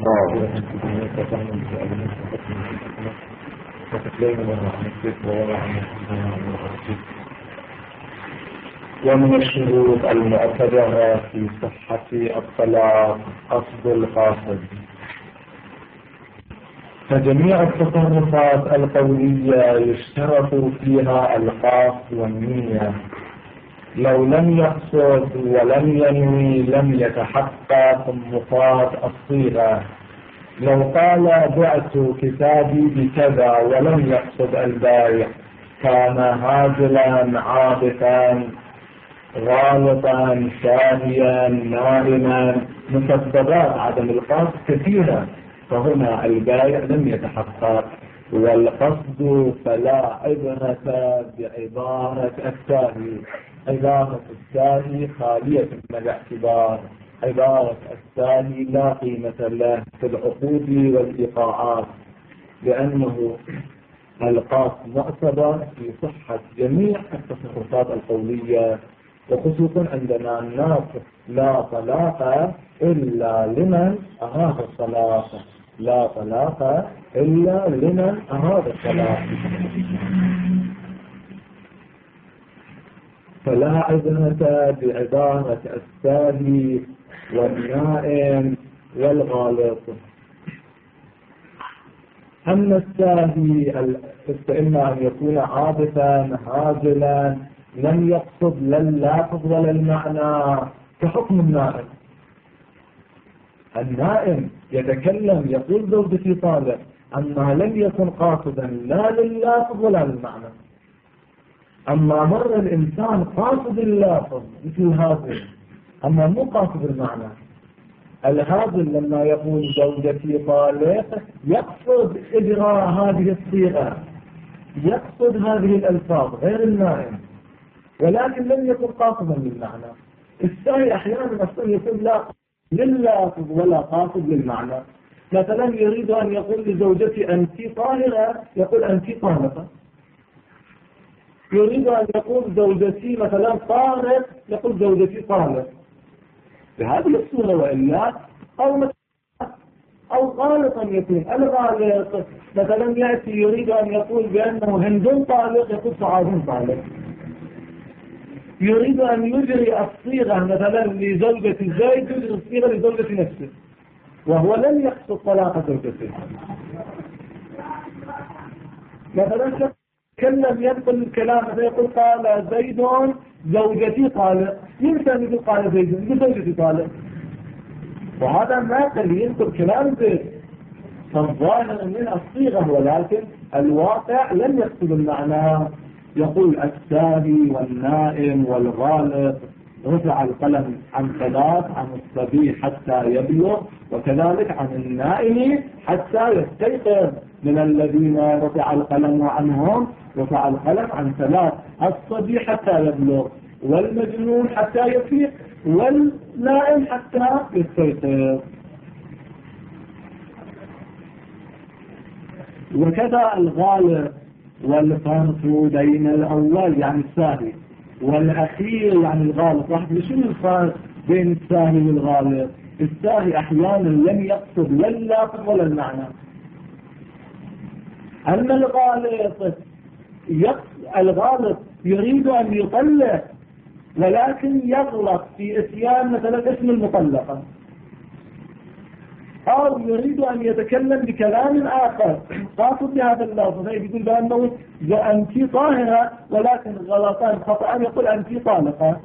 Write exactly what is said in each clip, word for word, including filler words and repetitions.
ومن الشروط المعتبرة في صحة الصلاة قصد القاصد. فجميع التصرفات القولية يشترط فيها القصد والنية، لو لم يقصد ولم ينوي لم يتحقق مفاد الصيغة. لو قال بعت كتابي بكذا ولم يقصد البيع كان هاجلا عابثا غالطا شاهيا نائما، مسببات عدم القصد كثيرة، فهنا البيع لم يتحقق. والقصد فلا عبرة بعبارة الساهي، عبارة الساهي خالية من الاعتبار، عبارة الساهي لا قيمة له في العقود والإيقاعات، لأنه القصد معتبر في صحة جميع التصرفات القولية، وخصوصا عندنا الناس لا طلاق إلا لمن أراد الطلاق، لا طلاق إلا لمن أراد الطلاق. فلا عبرة بعبارة الساهي والنائم والغالط. أما الساهي فإما أن يكون عابثا هاجلا لم يقصد لا اللافظ ولا المعنى، كحكم النائم. النائم يتكلم يقول زوجتي طالق، أما لم يكن قاصدا لا لللافظ ولا للمعنى. أما مر الإنسان قاصد اللافظ مثل هذا، أما مو قاصد المعنى. الهاجل لما يقول زوجتي طالق يقصد إجراء هذه الصيغة، يقصد هذه الألفاظ غير النائم، ولكن لم يكن قاصدا للمعنى. الساهي أحيانا أصلا يكون لا لللافظ ولا قاصد للمعنى. مثلا يريد أن يقول لزوجتي أنت طاهرة يقول أنت طالقة. يريد أن يقول زوجتي مثلا طارق يقول زوجتي طالق بهذه الصورة. وإلا أو أو غالطا يكون الغالط مثلا يأتي يريد أن يقول بأنه هند طالق يقول سعاد طالق. يريد أن يجري الصيغة مثلا لزوجة زيد يجري الصيغة لزوجة نفسه وهو لم يقصد طلاق زوجته. مثلا كلم ينقل الكلام فيقول قال زيد زوجتي طالق، يمكن أن يقول قال زيد زوجتي طالق، وهذا ما قال ينقل كلام زيد فالظاهر من الصيغة، ولكن الواقع لم يقصد المعنى. يقول الساهي والنائم والغالط رفع القلم عن ثلاث، عن الصبي حتى يبلغ، وكذلك عن النائم حتى يستيقظ. من الذين رفع القلم عنهم رفع القلم عن ثلاث، الصبي حتى يبلغ، والمجنون حتى يفيق، والنائم حتى يستيقظ. وكذا الغالط والفرق بين الأول يعني الساهي والأخير يعني الغالط. واحد شنو الفرق بين الساهي والغالط؟ الساهي أحيانا لم يقصد لا اللافظ ولا المعنى، أما الغالط الغالط يريد أن يطلق ولكن يغلط في إتيان مثلا اسم المطلقة، أو يريد أن يتكلم بكلام آخر قاصد بهذا اللفظ، يقول بأنه أنت طاهرة ولكن غلطان خطأ يقول أنت طالقة.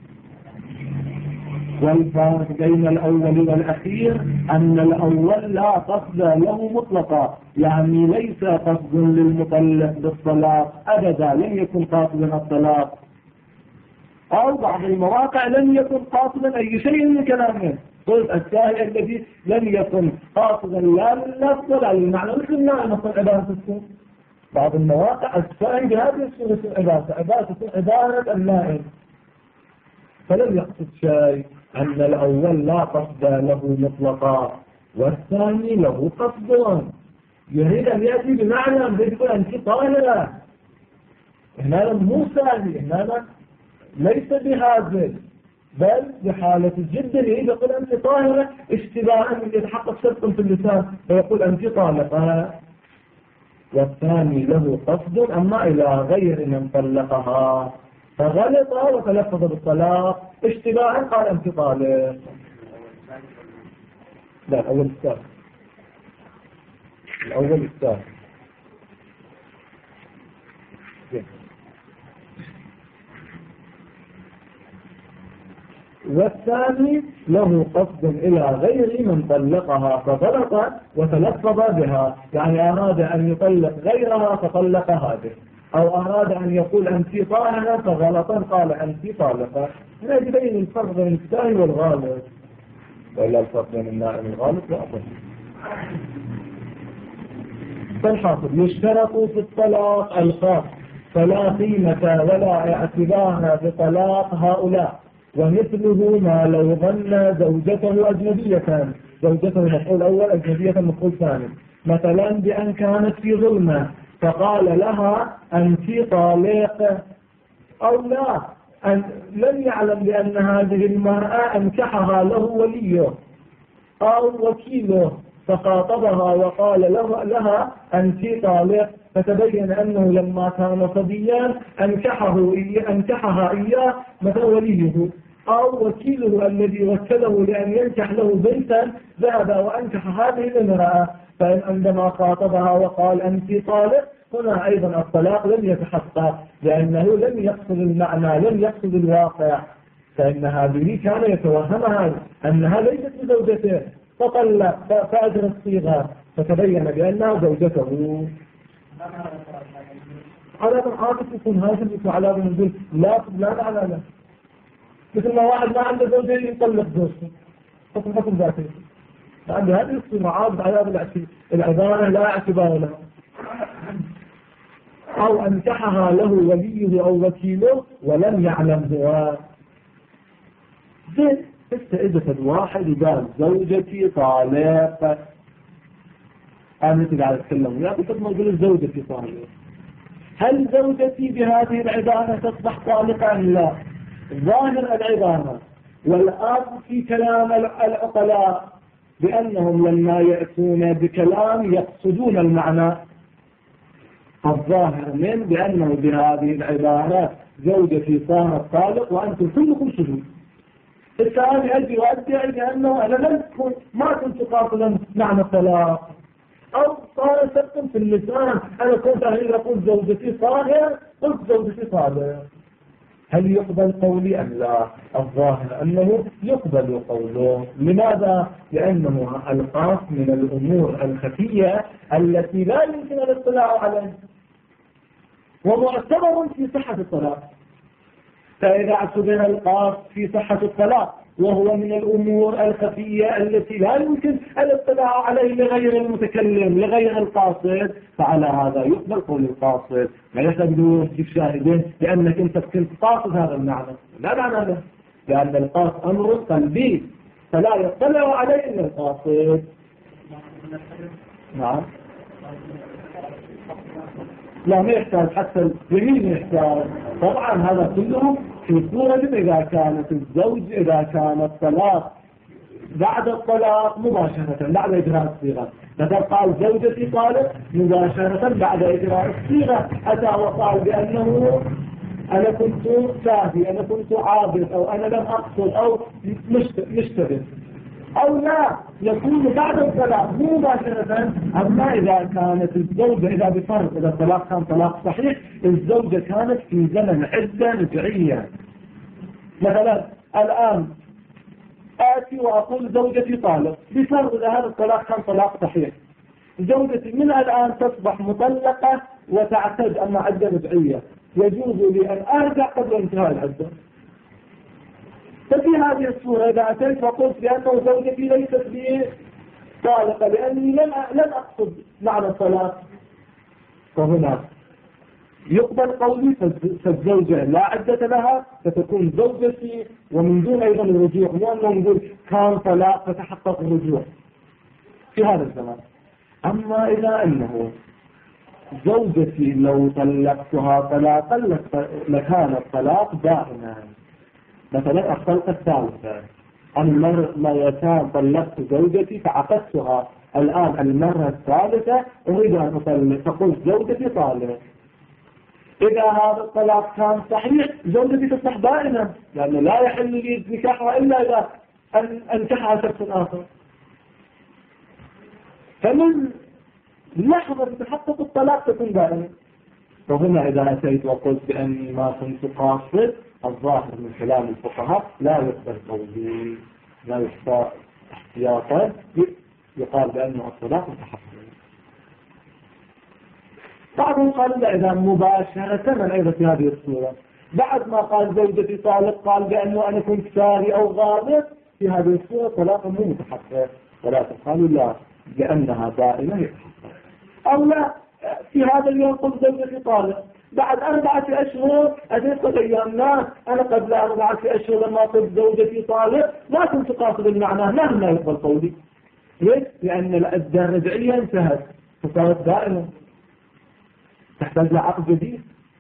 والفرق بين الأول والأخير أن الأول لا قصد له مطلقا، يعني ليس قصد للمطلق بالطلاق أبدا، لم يكن قاصدا الطلاق، أو بعض المواقع لم يكن قاصدا أي شيء من كلامه. قلت الساهي الذي لم يكن قاصدا لا لللفظ ولا للمعنى، مثل النائم مثل عبارة السوء. بعض المواقع الساهي بهذه الصورة عبارة عبارة عبارة النائم، فلم يقصد شيء. أن الأول لا قصد له مطلقا والثاني له قصد، يريد أن يأتي بمعنى أن يقول أنت طاهرة. هنا مو ساهي، هنا ليس بهذا، بل بحالة الجد يقول أنت طاهرة اشتباها من يتحقق شرط في اللسان فيقول أنت طالقة. والثاني له قصد أما إلى غير من طلقها فغلط وتلفظ بالطلاق اشتباها قال أنت طالق. لا الأول الثاني الأول الثاني والثاني له قصد إلى غير من طلقها فغلط وتلفظ بها يعني أراد أن يطلق غيرها فطلق هذه أو أراد أن يقول أنت طاهرة فغلطا قال أنت طالقة. هنا يبين الفرق بين الساهي والغالب وإلا الفرق بين النائم الغالب وأفضل. فالحاصل يشترط في الطلاق الخاص فلا قيمة ولا اعتبار بطلاق هؤلاء ومثله ما لو ظن زوجته أجنبية زوجته مفعول أول أجنبية مفعول ثاني مثلا بأن كانت في ظلمة فقال لها أنت طالق أو لا أن لم يعلم بأن هذه المرأة أنكحها له وليه أو وكيله فخاطبها وقال له لها أنت طالق فتبين أنه لما كان صبيا أنكحه إياه أنكحها إياه مثل وليه أو وكيله الذي وكله لأن ينكح له بنتا ذهب وأنكح هذه الامرأة فإن عندما خاطبها وقال أنت طالق هنا أيضا الطلاق لم يتحقق لأنه لم يقصد المعنى لم يقصد الواقع فإن هذه كان يتوهمها أنها ليست بزوجته فطلق فأجر الصيغة فتبين بأنها زوجته. على من عاطف يكون هاشم يكون على من يقول لا لا لا لا لا مثل ما واحد ما عنده زوجة يطلق زوجته حكم حكم ذاتي لأن هذه الصيغة عاد على العبارة لا اعتبار لها أو أنكحها له وليه أو وكيله ولم يعلم هو. زين إذا الواحد قال زوجتي طالق أنا قاعد أتكلم وياك قد ما أقول زوجتي طالق هل زوجتي بهذه العبارة تصبح طالقة أم لا؟ ظاهر العبارة والآن في كلام العقلاء بأنهم لما يأتون بكلام يقصدون المعنى الظاهر من بأنه بهذه العبارة زوجتي صارت طالق وأنتم كلكم شهود. الثاني أجي وأدعي بأنه أنا لم أكن ما كنت قاصدا معنى الطلاق أو صار سبب في اللسان أنا كنت أقول زوجتي طاهر قلت زوجتي طالق. هل يقبل قولي أم لا؟ الظاهر أنه يقبل قوله. لماذا؟ لأنه القاص من الأمور الخفية التي لا يمكن الاطلاع عليها ومعتبر في صحة الطلاق. فإذا اعتبر القاص في صحة الطلاق وهو من الأمور الخفية التي لا يمكن الاطلاع عليه لغير المتكلم لغير القاصد فعلى هذا يقبل قول القاصد لا يقبلون في شاهدين لأنك أنت كنت قاصد هذا المعنى لا معنى له لأن القاص أمر قلبي فلا يطلع عليه إلا القاصد. نعم لا ما يحتاج حتى اليمين يحتاج طبعا هذا كله في صورة إذا كانت الزوج إذا كان الطلاق بعد الطلاق مباشرة بعد إجراء الصيغة مثلا قال زوجتي طالق مباشرة بعد إجراء الصيغة أتى وقال بأنه أنا كنت ساهي أنا كنت عابر أو أنا لم أقصد أو مشتبه أو لا يكون بعد الطلاق مباشرة. أما إذا كانت الزوجة إذا بفرق إذا الطلاق كان طلاق صحيح الزوجة كانت في زمن عدة رجعية مثلا الآن آتي وأقول زوجتي طالق بفرق إذا هذا الطلاق كان طلاق صحيح زوجتي من الآن تصبح مطلقة وتعتد أما عدة رجعية يجوز لي أن أرجع قبل انتهاء العدة. ففي هذه الصورة إذا أتيت وقلت بأنه زوجتي ليست لي طالقة لأني لم لم أقصد معنى الطلاق فهنا يقبل قولي فالزوجة لا عدة لها فتكون زوجتي ومن دون أيضا الرجوع مو أنه نقول كان طلاق فتحقق الرجوع في هذا الزمان. أما إذا أنه زوجتي لو طلقتها طلاقا لكان الطلاق دائما مثلا الطلقة الثالثة، المرتان طلقت زوجتي فعقدتها، الآن المرة الثالثة أريد أن أطلق، فقلت زوجتي طالق. إذا هذا الطلاق كان صحيح زوجتي تصبح بائنة، لأنه لا يحل لي نكاحها إلا إذا أنكحها شخص آخر. فمن لحظة تحقق الطلاق تكون بائنة. وهنا إذا أتيت وقلت بأني ما كنت قاصد، الظاهر من كلام الفقهاء لا يقبل قولي، لا يخطأ احتياطا، يقال بأنه الطلاق متحقق. بعضهم قالوا لا، إذا مباشرة من أيضا في هذه الصورة، بعد ما قال زوجتي طالق قال بأنه أنا كنت ساري أو غاضب، في هذه الصورة طلاق مو متحقق، ولكن قالوا لا لأنها دائمة يتحقق. أو لا، في هذا اليوم قلت زوجتي طالق، بعد أربعة أشهر أتيت أيام الناس، أنا قبل أربعة أشهر لما قلت زوجتي طالق ما كنت قاصد المعنى، ما لا يقبل قولي. ليش؟ لأن العدة الرجعية انتهت فصارت دائمة، تحتاج لعقد جديد.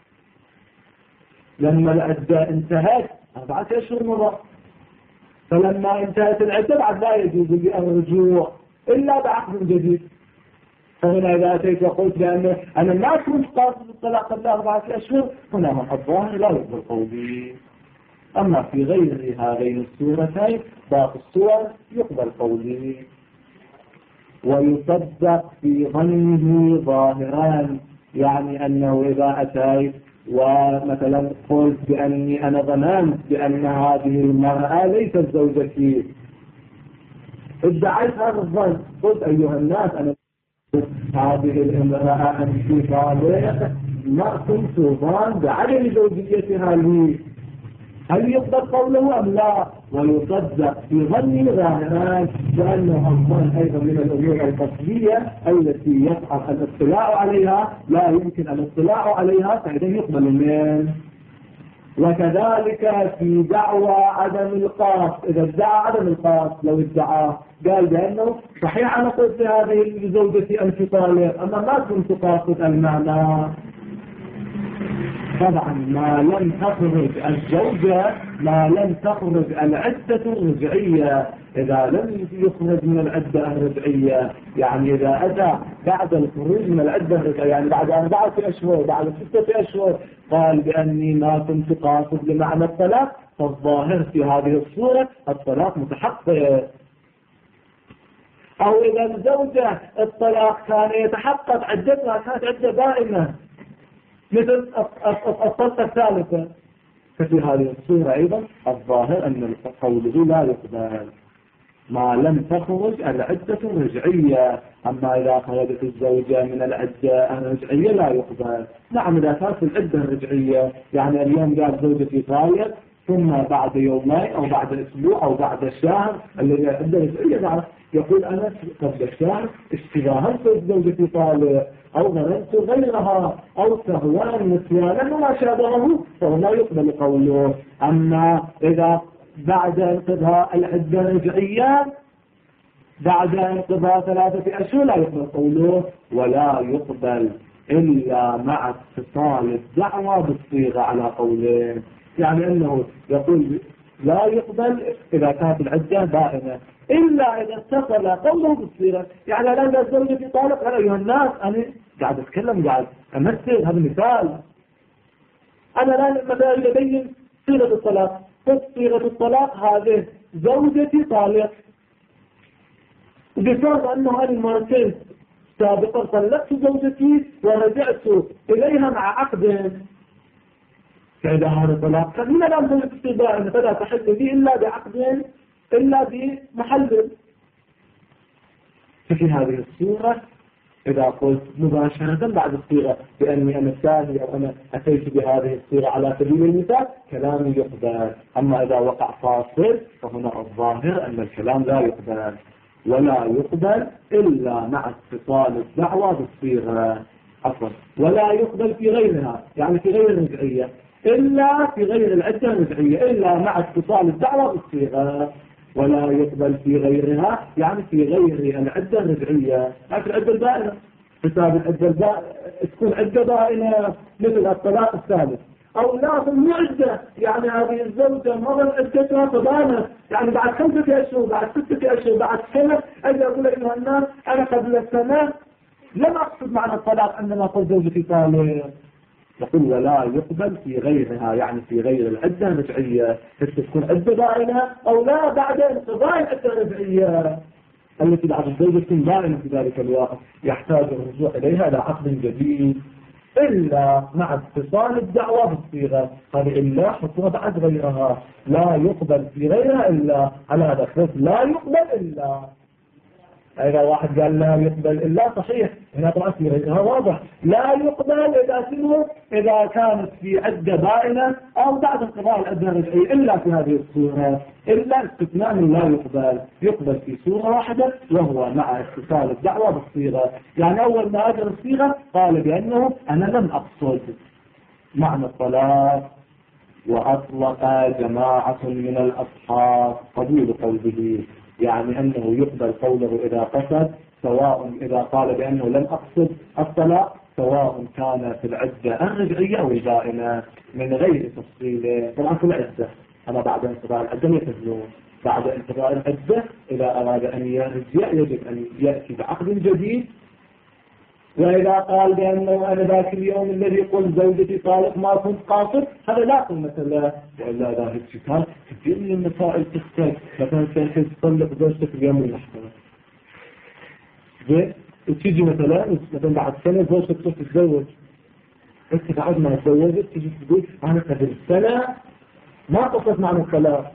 لما العدة انتهت أربعة أشهر مضى، فلما انتهت العدة بعد لا يجوز لي الرجوع إلا بعقد جديد. فهنا إذا أتيت وقلت لأنه أنا ما كنت قاصد الطلاق قبل أربعة أشهر، هنا من الظاهر لا يقبل قولي. أما في غير هذين السورتين باقي السور يقبل قولي. ويصدق في ظنه ظاهران، يعني أنه إذا أتيت ومثلا قلت بأني أنا ظننت بأن هذه المرأة ليست زوجتي، ادعيت هذا الظن، قلت أيها الناس أنا هذه الامرأة أنت طالق، ما كنت ظان بعدم زوجيتها لي، هل يقبل قوله أم لا؟ ويصدق في ظنه ظاهران، لأنه الظن أيضا من الأمور القصدية التي يصعب الاطلاع عليها، لا يمكن الاطلاع عليها، فإذا يقبل منه. وكذلك في دعوى عدم القصد، إذا ادعى عدم القصد، لو ادعى قال بأنه صحيح أنا قلت هذه زوجتي أنت طالق، أما ما كنت قاصد المعنى. طبعا ما لم تخرج الزوجة، ما لم تخرج العدة الرجعية، إذا لم يخرج من العدة الرجعية، يعني إذا أتى بعد الخروج من العدة الرجعية، يعني بعد أربعة أشهر بعد ستة أشهر قال بأني ما كنت قاصد لمعنى الطلاق، فالظاهر في هذه الصورة الطلاق متحقق. أو إذا الزوجة الطلاق كان يتحقق عدتها كانت عدة دائمة مثل الطلقة الثالثة، ففي هذه الصورة أيضا الظاهر أن قوله لا يقبل ما لم تخرج العدة الرجعية. أما إذا خرجت الزوجة من العدة الرجعية لا يقبل. نعم إذا كانت العدة الرجعية، يعني اليوم قال زوجتي طالق، ثم بعد يومين أو بعد أسبوع أو بعد شهر الذي العدة الرجعية نعرف يقول أنا قبل الشهر اشتباهت زوجتي طالق أو ظننت غيرها أو سهوان نسيانا وما شابهه، فهو لا يقبل قوله. أما إذا بعد انقضاء العدة الرجعية بعد انقضاء ثلاثة أشهر لا يقبل قوله، ولا يقبل إلا مع اتصال الدعوة بالصيغة على قوله. يعني أنه يقول لا يقبل إذا كانت العدة بائنة إلا إذا اتصل قوله بالصيغة. يعني لأن الزوجة في طالق، أنا أيها الناس أنا قاعد أتكلم قاعد أمثل، هذا مثال. أنا لا مثلا لدي صيغة الطلاق، صيغة الطلاق هذه زوجتي طالق، بفرض أنه أنا مرتين سابقا طلقت زوجتي ورجعت إليها مع عقد، فإذا هذا طلاق فمن الآن زوجتي استباء فلا تحل لي إلا بعقد إلا بمحلل. ففي هذه الصورة إذا قلت مباشرة بعد الصيغة بأني أنا الثاني أو أنا أتيت بهذه الصيغة على سبيل المثال كلامي يقبل. أما إذا وقع فاصل فهنا الظاهر أن الكلام لا يقبل، ولا يقبل إلا مع اتصال الدعوة بالصيغة، عفوا ولا يقبل في غيرها، يعني في غير الرجعية، إلا في غير العدة الرجعية، إلا مع اتصال الدعوة بالصيغة. ولا يقبل في غيرها يعني في غير العدة الرجعية، لكن العدة البائنة حساب العدة البائنة تكون عدة بائنة مثل الطلاق الثالث، أو لا في المعدة، يعني هذه الزوجة مرت عدتها فبانت، يعني بعد خمسة أشهر بعد ستة أشهر بعد سنة أجي أقول أيها الناس أنا قبل السنة لم أقصد معنى الطلاق عندما قلت زوجتي طالق. يقول ولا يقبل في غيرها، يعني في غير العدة الرجعية، تكون عدة بائنة أو لا بعد انقضاء العدة الرجعية التي بعد الزوجة تكون بائنة في ذلك الوقت، يحتاج الرجوع إليها إلى عقد جديد إلا مع اتصال الدعوة بالصيغة. قال إلا حطوها بعد غيرها، لا يقبل في غيرها إلا على هذا الخلاف، لا يقبل إلا. إذا واحد قال لا يقبل إلا صحيح، هنا طبعا في غيرها واضح، لا يقبل إذا سنه إذا كانت في عدة بائنة أو بعد انقضاء العدة الرجعية إلا في هذه الصورة، إلا استثناء لا يقبل، يقبل في صورة واحدة وهو مع اتصال الدعوة بالصيغة. يعني أول ما أجل الصيغة قال بأنه أنا لم أقصد معنى الطلاق، وأطلق جماعة من الأصحاب قبول قوله، يعني أنه يقبل قوله إذا قصد، سواء إذا قال بأنه لم أقصد الطلاق، سواء كان في العدة الرجعية أو البائنة من غير تفصيل. طبعا في العدة أنا بعد انقضاء العدة يتزلون، بعد انقضاء العدة إذا أراد أن يرجع يجب أن يأتي بعقد جديد. وإذا قال بأنه أنا ذاك اليوم الذي قلت زوجتي طالق ما كنت قاصد، هذا لا قيمة له، وإلا ذاك الشكال كثير من المسائل تختلف. مثلا كيف تطلق زوجتك في يوم المحكمة، زين وتيجي مثلا مثلا بعد سنة زوجتك تروح تتزوج، أنت بعد ما تزوجت تيجي تقول أنا قبل السنة ما قصدت معنى الطلاق،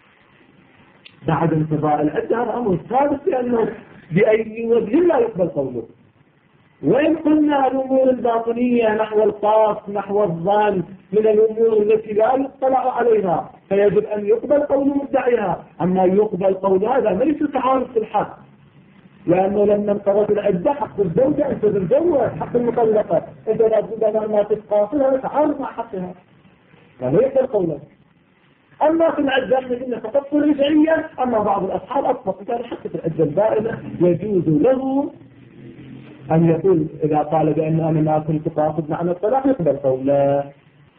بعد انقضاء العدة هذا أمر ثابت بأنه بأي وجه لا يقبل قوله. وإن قلنا الأمور الباطنية نحو القاص نحو الظن من الأمور التي لا يطلع عليها فيجب أن يقبل قول مدعيها، أما يقبل قول هذا ليس تعارض في الحق، لأنه لما انقضت العدة حق الزوجة أنت تتزوج، حق المطلقة أنت لا بد أن ما تتقاصل هذا تعارض مع حقها، فلا يقبل قوله. أما في العدة احنا قلنا فقط رجعية، أما بعض الأصحاب أطلق كان حتى في العدة البائنة يجوز له أن يقول إذا قال بأن أنا ما كنت قاصد معنى الطلاق يقبل قوله.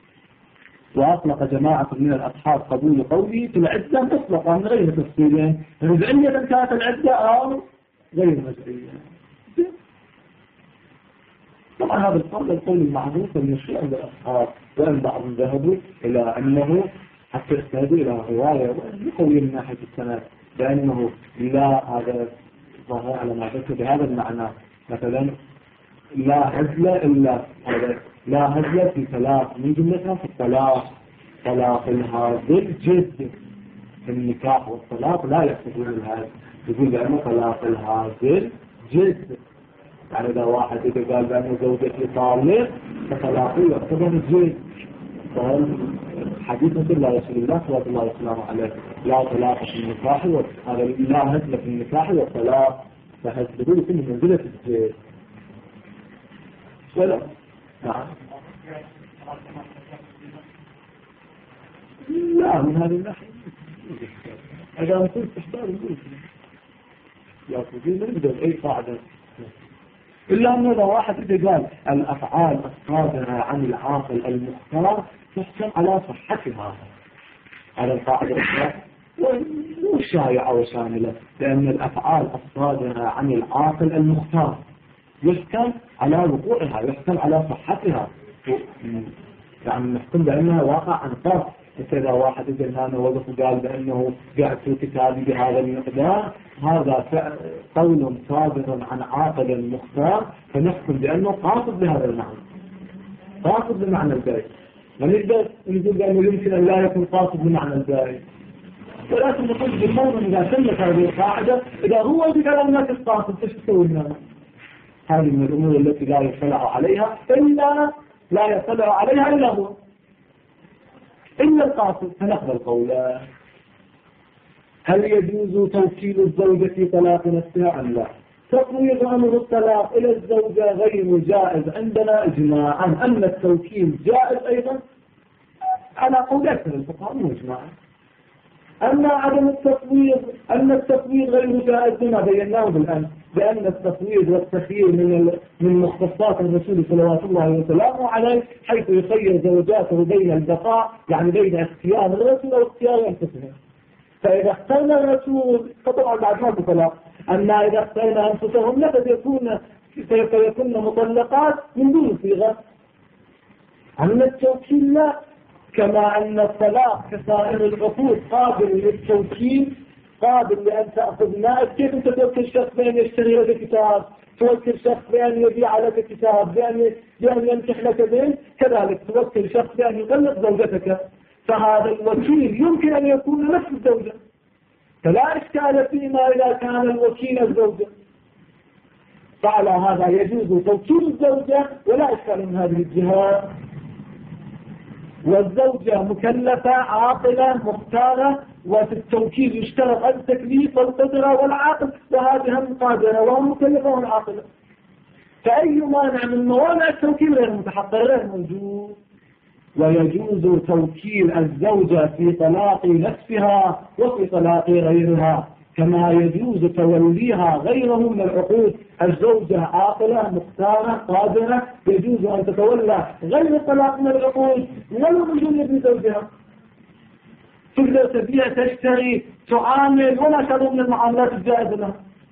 وأطلق جماعة من الأصحاب قبول قوله في العدة مطلقا من غير تفصيل، رجعية كانت العدة أو غير رجعية. طبعا هذا القول القول المعروف المشروع عند الأصحاب، وأن بعضهم ذهبوا إلى أنه حتى يستهدوا إلى رواية يقوي من ناحية السند بأنه لا، هذا ظاهر على ما ذكر بهذا المعنى. مثلا لا هزل إلا لا هزل في ثلاث من جملتها في الطلاق، طلاق الهازل جد في النكاح والطلاق لا يحتاجون الهازل، يقول بأنه طلاق الهازل جد، يعني إذا واحد إذا قال بأنه زوجتي طالق فطلاقه يعتبر جد. حديث مثل لا رسول الله صلى الله عليه وسلم عليه لا طلاق في النكاح، هذا لا هزل في النكاح والطلاق، فهزله يكون من منزلة الجد. ولا نعم لا من هذه الناحية إذا ما كنت تحتاج نقول يا فوزين نبدأ أي قاعدة، إلا أنه إذا واحد إذا قال الأفعال الصادرة عن العاقل المختار تحكم على صحتها، على القاعدة وشائعة وشاملة، لأن الأفعال الصادرة عن العاقل المختار يحكم على وقوعها، يحكم على صحتها، يعني نحكم بأنها واقع عن طرف. إذا واحد إذا هنا وقف قال بأنه قاعد في كتابي بهذا المقدار، هذا قول صادر عن عاقل مختار، فنحكم بأنه قاصد بهذا المعنى، قاصد بمعنى الباقي. ما نقدر نقول بأنه يمكن أن لا يكون قاصد بمعنى الباقي، ولكن نقول بالموضوع إذا تمت هذه القاعدة إذا هو بكلام الناس القاصد إيش تسوي لنا؟ هذه من الأمور التي لا يطلع عليها إلا لا يطلع عليها إلا هو، إلا القاصد، فنقبل قوله. هل يجوز توكيل الزوجة في طلاق نفسها أم لا؟ تفويض أمر الطلاق إلى الزوجة غير جائز عندنا إجماعا، أن التوكيل جائز أيضا على قول أكثر الفقهاء مجمعا. أما عدم التفويض أن التفويض غير جائز ما بيناه بالأمس بأن التفويض والتخيير من من مختصات الرسول صلوات الله وسلامه عليه، حيث يخير زوجاته بين البقاء يعني بين اختيار الرسول أو اختيار أنفسهم. فإذا اخترنا الرسول فطبعا بعد ما طلاق، أما إذا اخترنا أنفسهم لقد يكون سيكون مطلقات من دون صيغة. أما التوكيل لا، كما أن الطلاق كسائر العقود قابل للتوكيل، قابل لأن تأخذ مال. كيف أنت توكل شخص بأن يشتري لك كتاب، توكل شخص بأن يبيع لك كتاب، بأن بأن ينكح لك بنت، كذلك توكل شخص بأن يطلق زوجتك. فهذا الوكيل يمكن أن يكون نفس الزوجة، فلا إشكال فيما إذا كان الوكيل الزوجة. فعلى هذا يجوز توكيل الزوجة ولا إشكال من هذه الجهة. والزوجة مكلفة عاقلة مختارة، وفي التوكيل يشترط التكليف والقدرة والعقل، وهذه هم قادرة وهم مكلفة وهم عاقلة. فأي مانع من موانع التوكيل غير متحقق غير موجود. ويجوز توكيل الزوجة في طلاق نفسها وفي طلاق غيرها، كما يجوز توليها غيره من العقود. الزوجة عاقلة مختارة قادرة يجوز أن تتولى غير الطلاق من العقود ولو من جنة زوجها. تقدر تبيع تشتري تعامل ولا شرط من المعاملات الجائزة لها،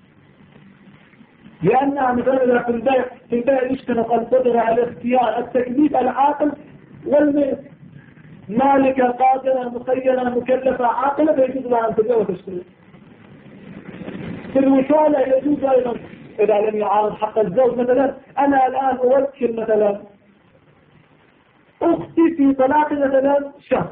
لأنها مثلا في البيع في البيع يشترط القدرة على اختيار التكليف العاقل والملك. مالكة قادرة مخيرة مكلفة عاقلة فيجوز لها أن تبيع وتشتري. في الوكالة يجوز أيضا إذا لم يعارض حق الزوج. مثلا أنا الآن أوكل مثلا أختي في طلاق مثلا شهر،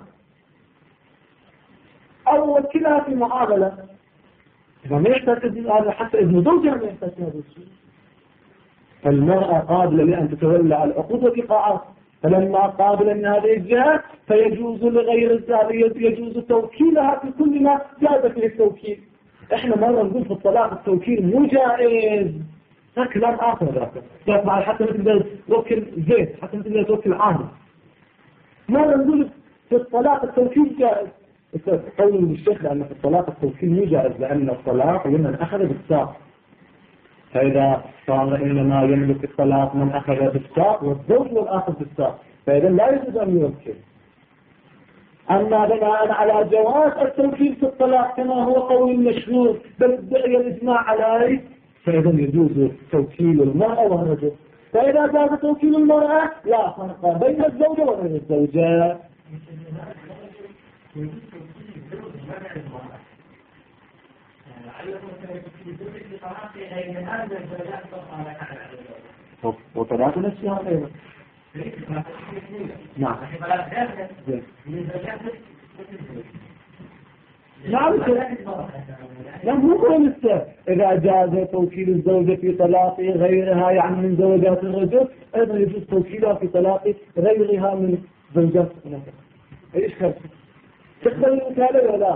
أو أوكلها في معاملة، إذا ما يحتاج هذا حتى ابن زوجها ما يحتاج هذا الشيء. فالمرأة قابلة لأن تتولى العقود والإيقاعات، فلما قابلة من هذه الجهات فيجوز لغير الزوج يجوز توكيلها في كل ما جاز فيه التوكيل. احنا مرة نقول في الطلاق التوكيل مو جائز، ده كلام آخر ذاك. طبعا حتى مثل توكل زيت، حتى مثل توكل عامل. مرة نقول في الطلاق التوكيل جائز. قول الشيخ لأن في الطلاق التوكيل مو جائز، لأن الطلاق لمن أخذ بالساق، فإذا صار إنما يملك الطلاق من أخذ بالساق والزوج والآخر بالساق، فإذا لا يجوز أن يوكل. أما بناء على جواز التوكيل في الطلاق كما هو قول المشهور بل ادعي الإجماع عليه، فإذا يجوز توكيل المرأة والرجل. فإذا جاز توكيل المرأة لا فرق بين الزوجة وغير الزوجة. وطلاق نفسها أيضا. نعم. نعم. لا مو كل إذا جاز توكيل الزوجة في طلاق غيرها يعني من زوجات الرجل، أيضا يجوز توكيلها في طلاق غيرها من زوجات الرجل. إيش خلص؟ تقبل الوكالة ولا؟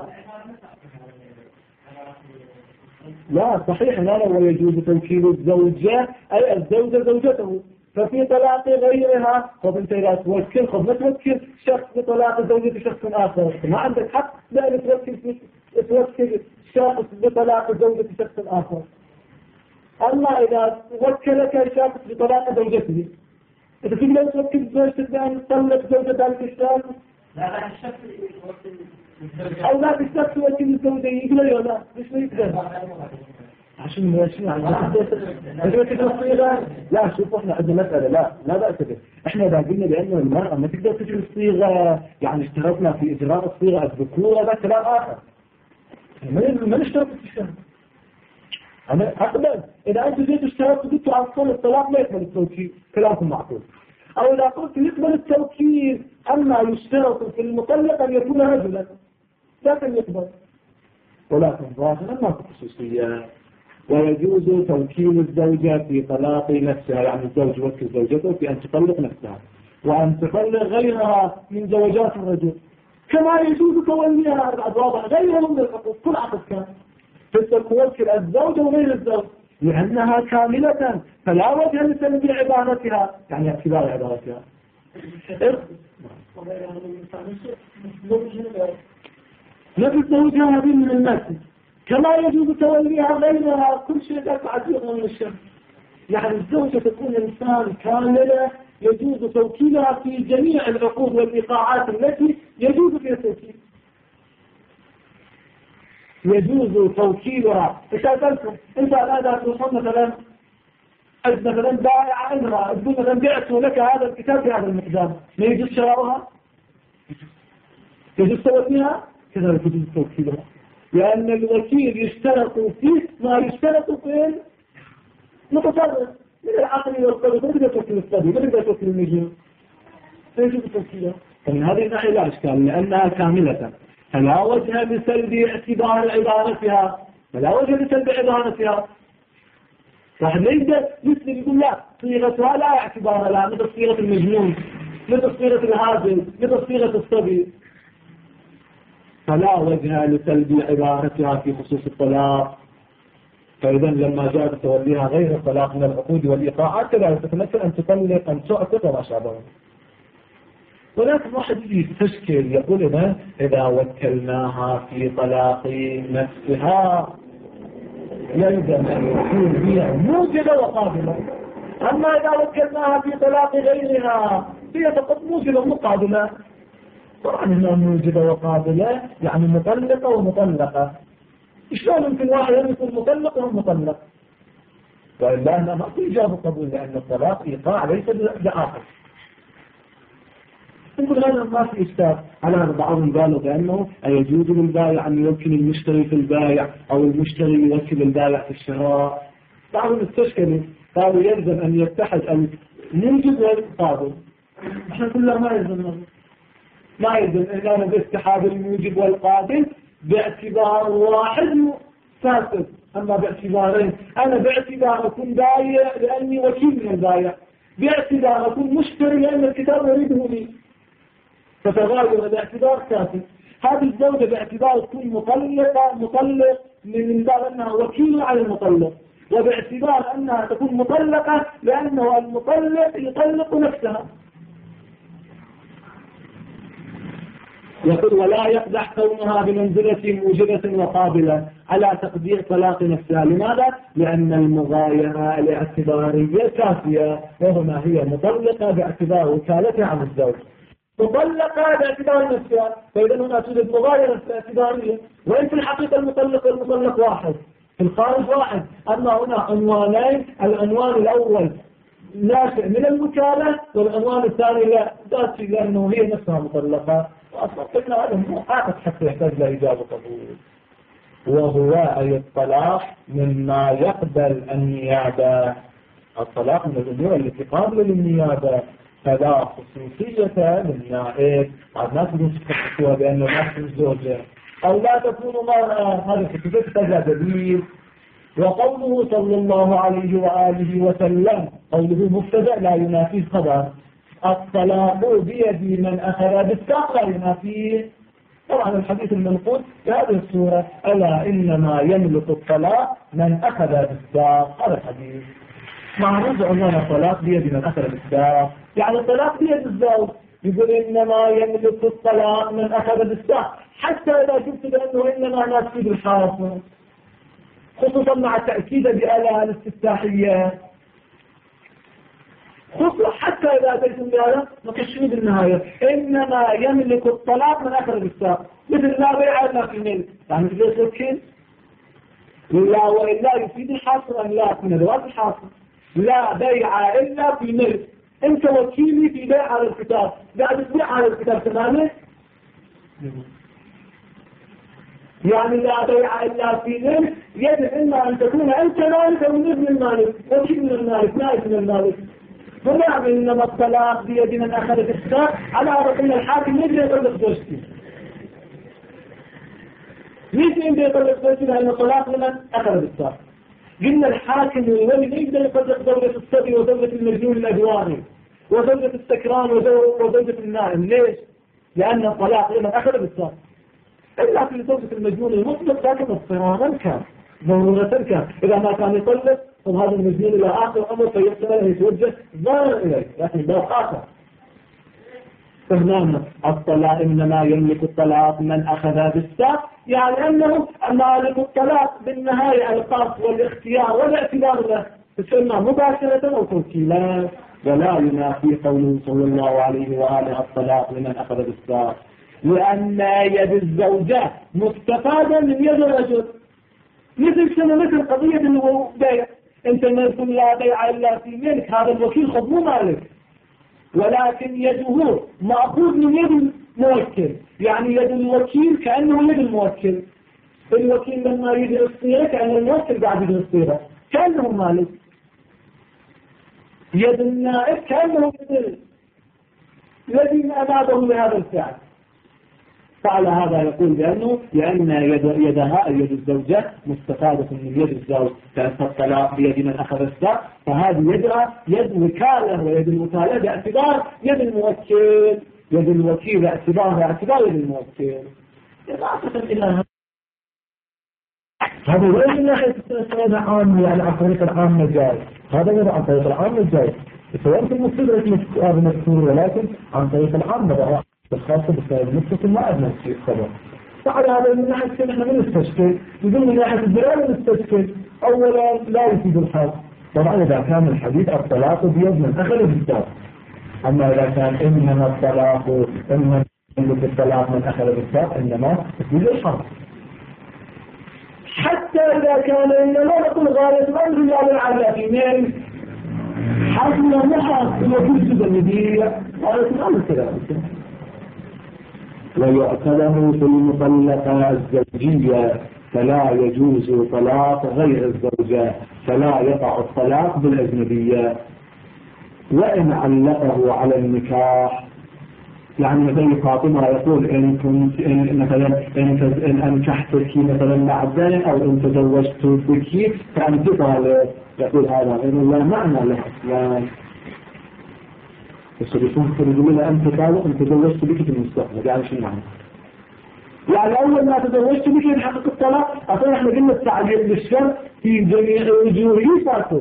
لا صحيح. لا لا ويجوز توكيل الزوجة أي الزوجة زوجته، ففي طلاق غيرها طب انت اذا توكل خب ما توكل شخص بطلاق زوجة شخص آخر، ما عندك حق لا توكل في توكل شخص بطلاق زوجة شخص آخر. أما إذا وكلك شخص بطلاق زوجته، إذا تقدر توكل زوجتك بأن تطلق زوجة ذلك الشخص؟ لا لا الشخص أو لا بالشخص توكل الزوجة يقدر ولا لا؟ ليش ما يقدر؟ عشان ماشي لا شوف احنا عندنا مسألة لا لا بأس به. احنا اذا قلنا بأنه المرأة ما تقدر تجري الصيغة، يعني اشترطنا في اجراء الصيغة الذكورة، هذا كلام اخر ما نشترط في الشهر. انا اقبل اذا انت جيت اشترطت قلت عن صول الطلاق لا يقبل التوكيل، كلامكم معقول. او اذا قلت يقبل التوكيل اما يشترط في المطلق ان يكون رجلا لكن يقبل، ولكن ظاهرا ما في خصوصية. ويجوز توكيل الزوجة في طلاق نفسها، يعني الزوج يوكل زوجته في أن تطلق نفسها وأن تطلق غيرها من زوجات الرجل، كما يجوز توليها الأضرار غيرهم من الحقوق. كل عقد كان تتوكل الزوجة وغير الزوج لأنها كاملة، فلا وجه لسلب عبارتها يعني اعتبار عبارتها. نفس زوجها هذه من المسجد، كما يجوز توليها غيرها، كل شيء لا تعزيره من الشر. يعني الزوجة تكون إنسان كاملة يجوز توكيلها في جميع العقود والإيقاعات التي يجوز فيها التوكيل. يجوز توكيلها. إشاهدتكم أنت الآن تروحون مثلا مثلا بائع امرأة تقول مثلا بعت لك هذا الكتاب بهذا المقدار، ما يجوز شراؤها؟ يجوز توليها؟ كذلك يجوز توكيلها، لأن الوكيل يشترط فيه ما يشترط في متصرف من العقل والقدر. ما تقدر توكيل الصبي، ما تقدر توكيل النجوم، فيجوز توكيلها. فمن هذه الناحية لا إشكال لأنها كاملة، فلا وجه لسلب اعتبار عبارتها، فلا وجه لسلب عبارتها. واحد لا يقدر يسلم يقول لا صيغتها لا اعتبار لها، مثل صيغة المجنون، مثل صيغة الهازل، مثل صيغة الصبي. فلا وجه لسلب عبارتها في خصوص الطلاق. فإذا لما جاء توليها غير الطلاق من العقود والإيقاعات كذلك تتمثل أن تطلق أن تعتق وما شابه. ولكن واحد يستشكل يقول إذا إذا وكلناها في طلاق نفسها يلزم أن يكون بيع موجبة وقابلة، أما إذا وكلناها في طلاق غيرها هي فقط موجبة ومقابلة. طبعا هنا موجبة وقابلة يعني مطلقة ومطلقة. شلون يمكن واحد يكون مطلق ومطلق؟ وإلا أنها ما في إجابة قبول، لأن الطلاق إيقاع ليس بآخر. يقول هذا ما في إشكال. على هذا بعضهم قالوا بأنه يجوز للبائع أن يوكل المشتري في البائع أو المشتري يوكل البائع في الشراء. بعضهم استشكلوا قالوا يلزم أن يتحد الموجب والقابل. احنا كلنا ما يلزم ما يلزم إن أنا باتحاد الموجب والقابل باعتبار واحد فاسد، أما باعتبارين. أنا باعتبار أكون بايع لأني وكيل من البائع، باعتبار أكون مشتري لأن الكتاب يريده لي، فتغير الاعتبار كافي. هذه الزوجة باعتبار تكون مطلقة مطلق من باب أنها وكيل على المطلق، وباعتبار أنها تكون مطلقة لأنه المطلق يطلق نفسها. يقول ولا يقدح كونها بمنزلة موجبة وقابلة على تقدير طلاق نفسها. لماذا؟ لأن المغايرة الاعتبارية كافية، وهنا هي مطلقة باعتبار وكالتها عن الزوج، مطلقة باعتبار نفسها، فإذا هنا توجد مغايرة اعتبارية. وإن في الحقيقة المطلق والمطلق واحد، في الخارج واحد، أما هنا عنوانين، العنوان الأول ناشئ من الوكالة والعنوان الثاني لا ذاتي لأنه هي نفسها مطلقة. وأصلا قلنا هذا محاقق حتى يحتاج لإجابة قبول. وهو أي الطلاق مما يقبل النيابة، الطلاق من الأمور التي قابلة للنيابة، فلا خصوصية للنائب. الناس يتخصصوها بأنه ما تكون زوجة أو لا تكون مرأة، هذا خصوصية تحتاج دليل. وقوله صلى الله عليه وآله وسلم قوله مبتدأ لا ينافيه خبر. الطلاق بيد من أخذ بالساق لا ينافيه. طبعا الحديث المنقول في هذه السورة ألا إنما يملك الطلاق من أخذ بالساق. هذا الحديث معروض عنوان الطلاق بيد من أخذ بالساق، يعني الطلاق بيد الزوج. يقول إنما يملك الطلاق من أخذ بالساق، حتى إذا قلت بأنه إنما نفسد الحاصل، خصوصا مع التأكيد بألا الاستفتاحية، خصوصا حتى إذا أتيتم بهذا مكشفين بالنهاية إنما يملك الطلاق من أخذ بالساق، مثل لا بيع إلا في ملك، يعني ليس وكيل لا وإلا يفيد الحاصل أن لا من أدوات الحاصل. لا بيع إلا في ملك، أنت وكيلي في بيع على الكتاب، قاعد تبيع على الكتاب تماما، يعني لا بيع إلا في ملك، يجب إما أن تكون أنت مالك أو ابن المالك، وكيل من المالك، نائب من المالك. فنعم إنما الطلاق بيد من أخذ بالساق، على رأي الحاكم يجري يطلق زوجتي. ليش يجري يطلق زوجتي؟ لأن الطلاق لمن أخذ بالساق. قلنا الحاكم والولي يقدر يطلق زوجة الصبي وزوجة المجنون الأدواني وزوجة السكران وزوجة النائم. ليش؟ لأن الطلاق لمن أخذ بالساق. إلا في زوجة المجنون المطلق لكن اضطرارا كان ضرورة كان، إذا ما كان يطلق وهذا المجنون إلى آخر أمر فيحتمل أن يتوجه ضار إليه، لكن ضار آخر. فهنا الطلاق إنما يملك الطلاق من أخذ بالساق، يعني أنه مالك الطلاق بالنهاية القصد والاختيار والاعتبار له، تسمى مباشرة أو توكيلا. ولا ينافي قوله صلى الله عليه وآله الطلاق لمن أخذ بالساق، لأن يد الزوجة مستفادة من يد الرجل. مثل شنو؟ مثل قضية البيع، أنت ما تقول لا بيع إلا في ملك، هذا الوكيل خذ مو مالك، ولكن يده مأخوذ من يد الموكل، يعني يد الوكيل كأنه يد الموكل. الوكيل لما يجي الصيغة كأن الموكل قاعد يجي الصيغة، كأنه مالك. يد النائب كأنه يد الذي أنابه لهذا الفعل. فعلى هذا يقول بأنه لأن يد يدها يد الزوجة مستفادة من يد الزوج، كأن الطلاق بيد من أخذ الساق، فهذه يدها يد وكالة، ويد الوكالة باعتبار يد الموكل، يد الوكيل باعتبار باعتبار يد الموكل. إضافة إلى هذا هذا ليس من ناحية السيد عام، يعني عن طريق العام جائز، هذا غير عن طريق العام جائز، سواء في المستدرك مذكور، ولكن عن طريق العام بقى الخاصة بالسيد المتصل ما عندنا شيء خبر. فعلى هذا من ناحية نحن من نستشكل، يقول من ناحية الدلالة نستشكل. أولا لا يفيد الحال، طبعا إذا كان الحديث الطلاق بيد من أخذ بالساق، أما إذا كان إنما الطلاق إنما الطلاق من أخذ بالساق إنما يفيد الحال. حتى إذا كان إنما نقول غاية الأمر لا للعلة في ميل حتى نحط وجود جديدية غاية الأمر كذلك. ويعتبر في المطلقة الزوجية فلا يجوز طلاق غير الزوجة، فلا يقع الطلاق بالأجنبية. وإن علقه على النكاح، يعني زي فاطمة يقول إن كنت إن مثلا إن إن أنكحتك مثلا مع الزين أو إن تزوجت بك فأنت طالق، يقول هذا غير لا معنى له أصلا. بس يكون يقول لنا أنت طالق أنت تزوجت بك في المستقبل، يعني شو معنى؟ يعني أول ما تزوجت بك ينحقق الطلاق. أصلا إحنا قلنا التعليق بالشرط في جميع وجوهه فاسد،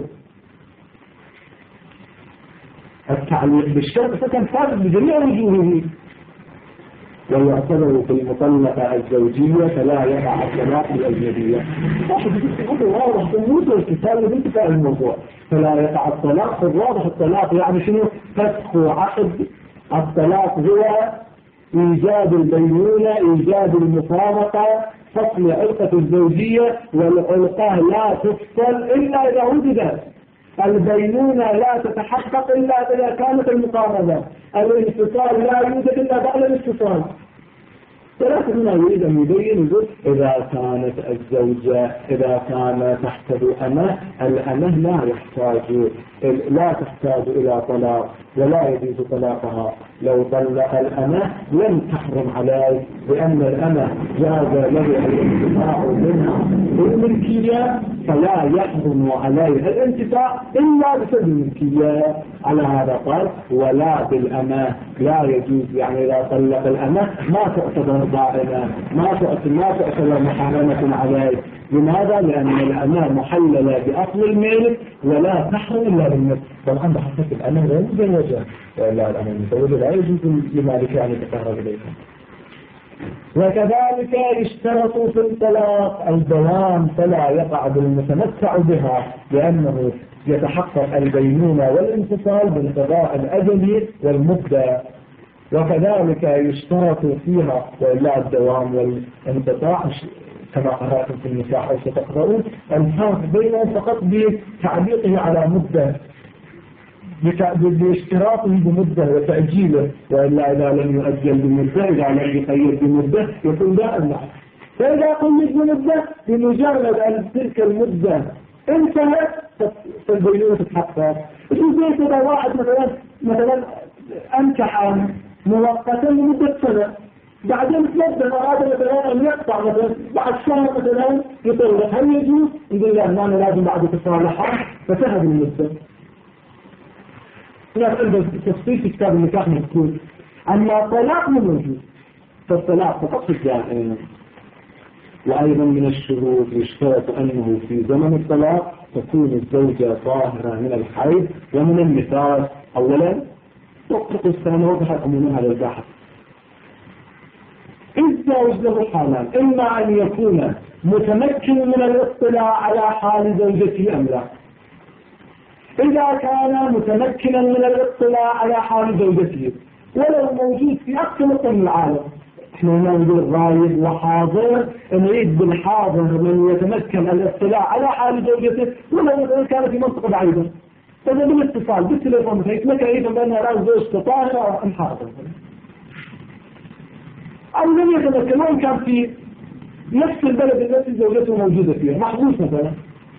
التعليق بالشرط فكان فاسد بجميع وجوهه. ويعتبر في المطلقة الزوجية فلا يقع الطلاق الأجنبية. واضح تموت واستثال بانتفاء الموضوع، فلا يقع الطلاق. فالواضح الطلاق يعني شنو؟ فسخ عقد. الطلاق هو إيجاد البينونة، إيجاد المفارقة، فصل علقة الزوجية، والعلقة لا تفصل إلا إذا وجدت. البينونة لا تتحقق إلا إذا كانت المقاربة. الانفصال لا يوجد إلا بعد الانفصال. ثلاثة هنا يريد أن يبين يقول إذا كانت الزوجة إذا كان تحته أمه، الأمه لا يحتاج لا تحتاج إلى طلاق ولا يجوز طلاقها. لو طلق الأمه لم تحرم عليه، لأن الأمه جاز له الانتفاع منها بالملكية، فلا يحرم عليه الانتفاع إلا بسبب الملكية. على هذا قال ولا بالأمه لا يجوز، يعني إذا طلق الأمه ما تعتبر ضائمة، ما تعتبر ما تعتبر محرمة عليه. لماذا؟ لأن الأمه محللة بأصل الملك ولا تحرم إلا بالملك. طبعا بحثت الأمه غير مزوجة، وإلا الأمه المزوجة لا يجوز لمالك أن يتقرب إليها. وكذلك يشترط في الطلاق الدوام فلا يقع بالمتمتع بها، لأنه يتحقق البينونة والانفصال بالقضاء الأجلي والمدة. وكذلك يشترط فيها وإلا الدوام والانقطاع كما قرأتم في النكاح أو ستقرؤون الفرق بينهم فقط بتعليقه على مدة، باشتراطه بمدة وتأجيله، وإلا إذا لم يؤجل بمدة إذا لم يقيد بمدة يكون لا أمنع. فإذا قيد بمدة بمجرد أن تلك المدة انتهت فالبينونة تتحقق. إذا إذا واحد مثلا مثلا أنكح مؤقتا لمدة سنة، بعدين تبدأ هذا مثلا أن يقطع مثلا بعد شهر مثلا يطلق، هل يجوز؟ يقول لا ما أنا لازم بعد تصالحات فتهد المدة. لا تفصيل في كتاب النكاح مذكور، أما الطلاق مو موجود، فالطلاق فقط في الجامعين. وأيضا من الشروط يشترط أنه في زمن الطلاق تكون الزوجة طاهرة من الحيض ومن النفاس. أولا وقت السنة وضح لكم من هذا الباحث. الزوج له حالان، إما أن يكون متمكن من الاطلاع على حال زوجته أم لا. إذا كان متمكنا من الاطلاع على حال زوجته ولو موجود في أقصى نقطة من العالم، احنا نقول رايد وحاضر، نريد بالحاضر من يتمكن الاطلاع على حال زوجته ولو كان في منطقة بعيدة، فإذا بالاتصال بالتليفون يتمكن أيضا بأنها لا زوجته طاهرة أم حاضر، أو لم يتمكن وإن كان في نفس البلد التي زوجته موجودة فيها محبوس مثلا.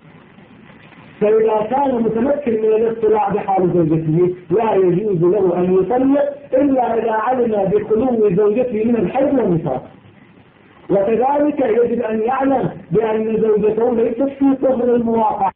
فإذا كان متمكن من الاطلاع بحال زوجته لا يجوز له أن يطلق إلا إذا علم بخلو زوجته من الحيض والنفاس. وكذلك يجب أن يعلم بأن زوجته ليست في طهر المواقع.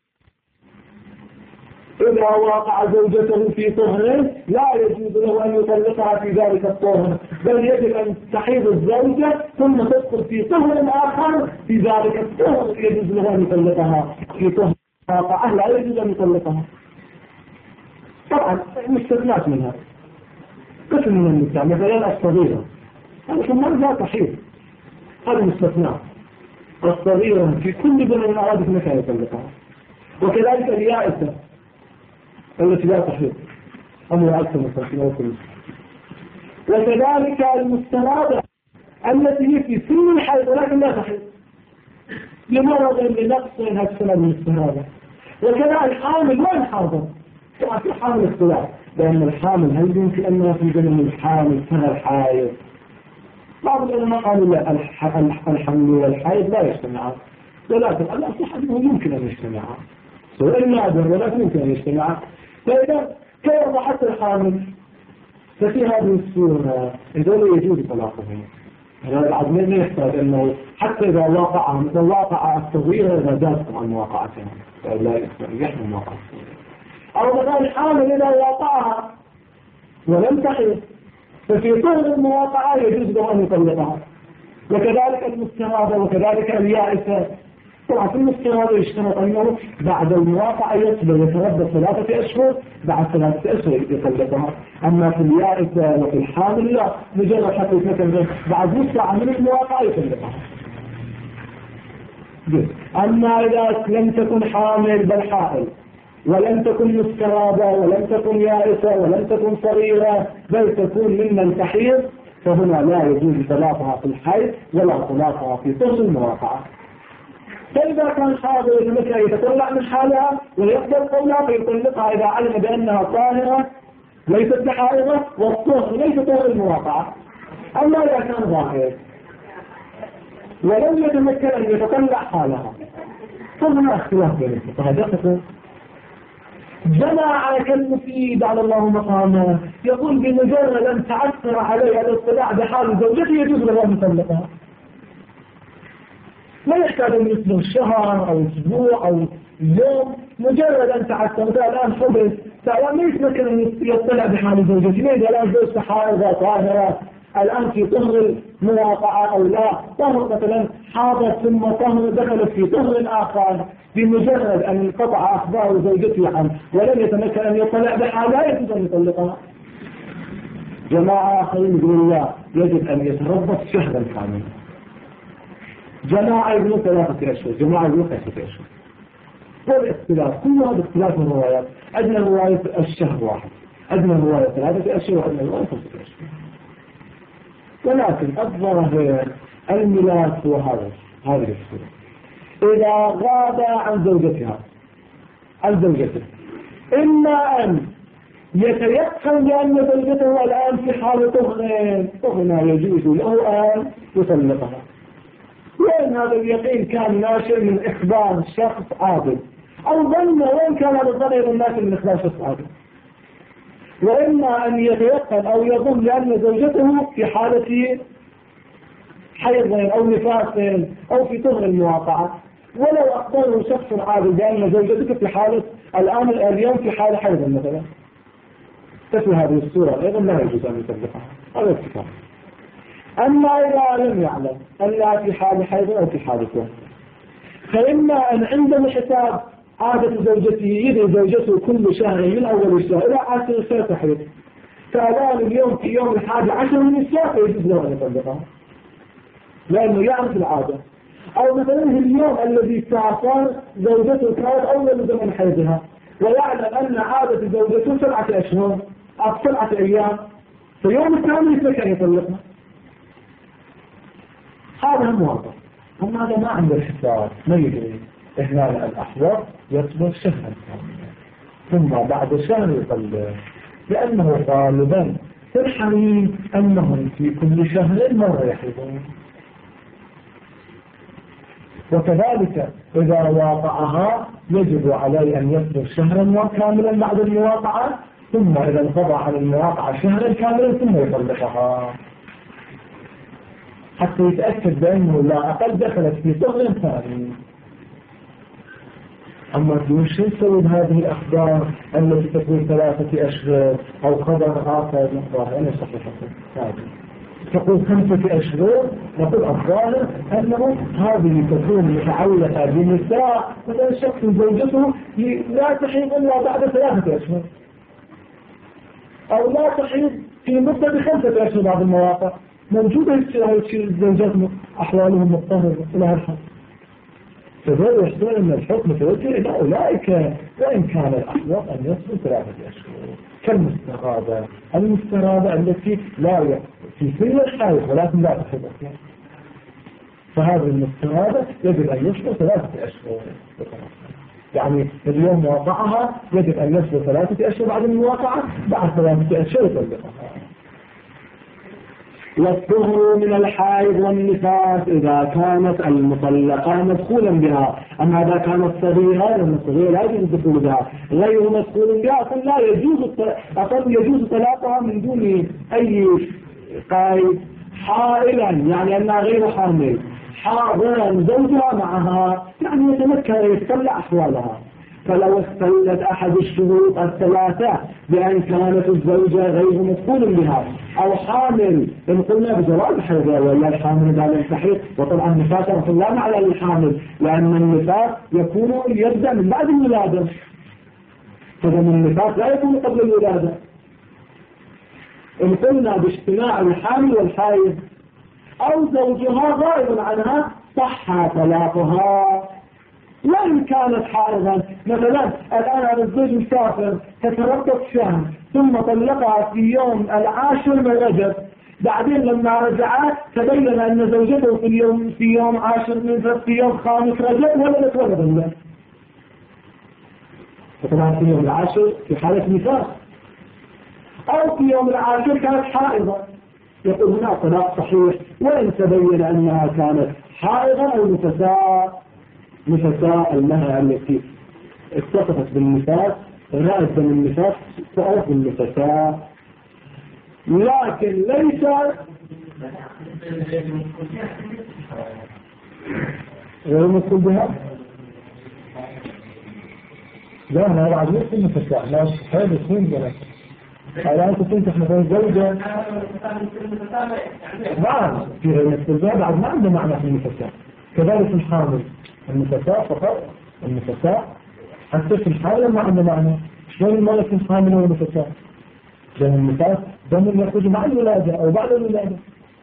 إذا وقع زوجته في طهر لا يجوز له أن يطلقها في ذلك الطهر، بل يجب أن تحيض الزوجة ثم تدخل في طهر آخر في ذلك الطهر يجوز له أن يطلقها في طهر آخر لا يجوز أن يطلقها. طبعا مستثنات منها قسم من النساء مثلا الصغيرة ثم لا تحيض، هذا مستثنات. الصغيرة في كل بلد من أرادت متى يطلقها، وكذلك اليائسة التي لا تحيض أمر أكثر من خمسين أو خمسين، وكذلك المستنادة التي هي في سن الحيض ولكن لا تحيض لمرض لنقص هالسنة من الاستنادة، وكذلك الحامل والحاضر. طبعا في حامل اختلاف، لأن الحامل هل يمكن أنها في زمن الحامل سنة الحائض؟ بعض العلماء قالوا لا، الحمل والحائض لا يجتمعان، ولكن الأصح أنه يمكن أن يجتمعان، سواء نادر ولكن يمكن أن يجتمعان. فإذا كان حتى الحامل ففي هذه الصورة إذا يجوز طلاقهم. هذا العظمين لا يحتاج أنه حتى إذا واقع مثل واقع الصغيرة إذا جاز طبعا مواقعتها لا يحمل مواقع الصغيرة، أو مثلا الحامل إذا واقعها ولم تحيض ففي طهر المواقعة يجوز له أن يطلقها. وكذلك المستنادة وكذلك اليائسة. طبعا في المستنادة يشترط أنه بعد المواقعة يصبر يتربى ثلاثة أشهر، بعد ثلاثة أشهر يطلقها. أما في اليائسة وفي الحامل لا، مجرد حتى يتمكن بعد نص ساعة من المواقعة يطلقها. أما إذا لم تكن حامل بل حائل ولم تكن مستنادة ولم تكن يائسة ولم تكن صغيرة بل تكون ممن تحيض، فهنا لا يجوز طلاقها في الحيض ولا طلاقها في طهر المواقعة. فإذا كان حاضر مثل يتطلع من حالها ويقبل قولها فيطلقها إذا علم بأنها طاهرة ليست بحائضة والطهر ليس طهر المواقعة. أما إذا كان ظاهر ولم يتمكن أن يتطلع حالها فهنا اختلاف بين الفقهاء. جماعة كالمفيد على الله مقامه يقول بمجرد أن تعثر عليها الاطلاع بحال زوجته يجوز له أن يطلقها، لا يحتاج أن يصبر شهر أو أسبوع أو يوم، مجرد أن تعثر الآن حبس فالآن ما يتمكن أن يطلع بحال زوجته، إذا الآن زوجته حائضة طاهرة الآن في طهر المواقعة أو لا، طهر مثلا حاضر ثم طهر دخلت في طهر آخر، بمجرد أن انقطع أخبار زوجته عنه ولم يتمكن أن يطلع بحال لا يجوز أن يطلقها. جماعة آخرين يقولون لا، يجب أن يتربص شهرا كاملا. جماعة يقولون ثلاثة أشهر، جماعة يقولون خمسة أشهر. والاختلاف كل هذا اختلاف الروايات، أدنى رواية الشهر واحد، أدنى رواية ثلاثة أشهر وأدنى رواية خمسة أشهر. ولكن الظاهر الملاك هو هذا هذه الصورة. إذا غاب عن زوجتها عن زوجته إما أن يتيقن بأن زوجته الآن في حال طهر فهنا يجوز له أن يطلقها، وإن هذا اليقين كان ناشئ من إخبار شخص عادل أو ظن وإن كان هذا الظن ناشئ من إخبار شخص عادل. وإما أن يتيقن أو يظن لأن زوجته في حالة حيض أو نفاس أو في طهر المواقعة، ولو أخبره شخص عادل بأن زوجته في حالة الآن اليوم في حالة حيض مثلا، ففي هذه الصورة أيضا لا يجوز أن يطلقها، هذا اتفاق. أما إذا لم يعلم أنها في حال حيض أو في حالة طهر، فإما أن عندما حساب عادة زوجته يدعي زوجته كل شهر من أول الشهر إلى آخر الشهر تحيض، فالآن اليوم في يوم الحادي عشر من الشهر يجوز له أن يطلقها لأنه يعرف العادة. أو مثلا اليوم الذي تعطى زوجته كانت أول زمن حيضها ويعلم أن عادة زوجته سبعة أشهر أو سبعة أيام فيوم الثاني يترك أن يطلقها. هذا موافق. أما هذا ما عنده الحساب ما يدري إهمال الأحوال يصبر شهرا ثم بعد شهر يطلق لأنه غالبا في الحريم أنهم في كل شهر مرة يحيضون. وكذلك إذا واقعها يجب عليه أن يصبر شهرا كاملا بعد المواقعة ثم إذا انقضى عن المواقعة شهرا كاملا ثم يطلقها حتى يتأكد بأنه لا أقل دخلت في شهر ثاني. أما تقول شو يسوي بهذه الأخبار التي تكون ثلاثة أشهر أو خبر آخر نقرأها أنا صحيحة تقول خمسة أشهر نقول الظاهر أنه هذه تكون متعلقة بنساء مثلا شخص زوجته لا تحيض إلا بعد ثلاثة أشهر أو لا تحيض في مدة خمسة أشهر بعد المواقع موجودة الزوجات أحوالهم مضطربة إلى هالحد. فذلك يحتمل أن الحكم توجه إلى أولئك وإن كان الأحوال أن يصل ثلاثة أشهر كالمستغابة المستغابة التي لا في كل الحائط ولكن لا تحب أكثر فهذه المستغابة يجب أن يصل ثلاثة أشهر يعني اليوم موقعها يجب أن يصل ثلاثة أشهر بعد المواقعة بعد ثلاثة أشهر يطلقها. والطهر من الحائض والنفاس إذا كانت المطلقة مدخولا بها. أما إذا كانت صغيرة لأن الصغيرة لا يجوز الدخول بها غير مدخول بها فلا يجوز أقل يجوز طلاقها من دون أي قيد حائلا يعني أنها غير حامل حاضرا زوجها معها يعني يتمكن يتطلع أحوالها. فلو استولت أحد الشروط الثلاثة بأن كانت الزوجة غير مدخول بها أو حامل إن قلنا بجواز حيضها ولا الحامل بعد التحيض وطبعا النفاس رفض لا على الحامل لأن النفاس يكون يبدأ من بعد الولادة فإذا النفاس لا يكون قبل الولادة. إن قلنا باجتماع الحامل والحائض أو زوجها غائب عنها صح طلاقها. وإن كانت حائضا مثلا الآن الزوج مسافر تتربط شهر ثم طلقها في يوم العاشر من رجب بعدين لما رجعت تبين أن زوجته في اليوم في يوم عاشر من في يوم خامس رجب ولدت ولدا فطبعا في يوم العاشر في حالة نفاس أو في يوم العاشر كانت حائضة يقول هنا طلاق صحيح وإن تبين أنها كانت حائضة أو نفساء نفساء المهر التي اتصفت بالنفاس رأت من النفاس تعرف بالنفساء لكن ليس غير مدخول بها لا أنا بعد وقت النفساء لا هذا يكون ولا الآن تنتح مثلا زوجة نعم في غير مدخول بها بعد ما عنده معنى في النفساء. كذلك الحامل النفساء فقط النفساء حتى في الحالة ما عنده معنى شلون الملك الحامل والنفساء لأن النفاس دم يخرج مع الولادة أو بعد الولادة.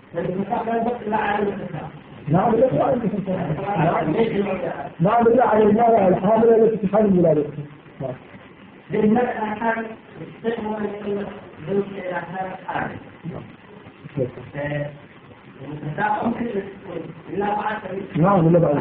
نعم لا على النفساء نعم لا على المرأة الحاملة التي في حال الولادة. للمرأة حامل تشمل زوج إلى حامل نعم ولا بعد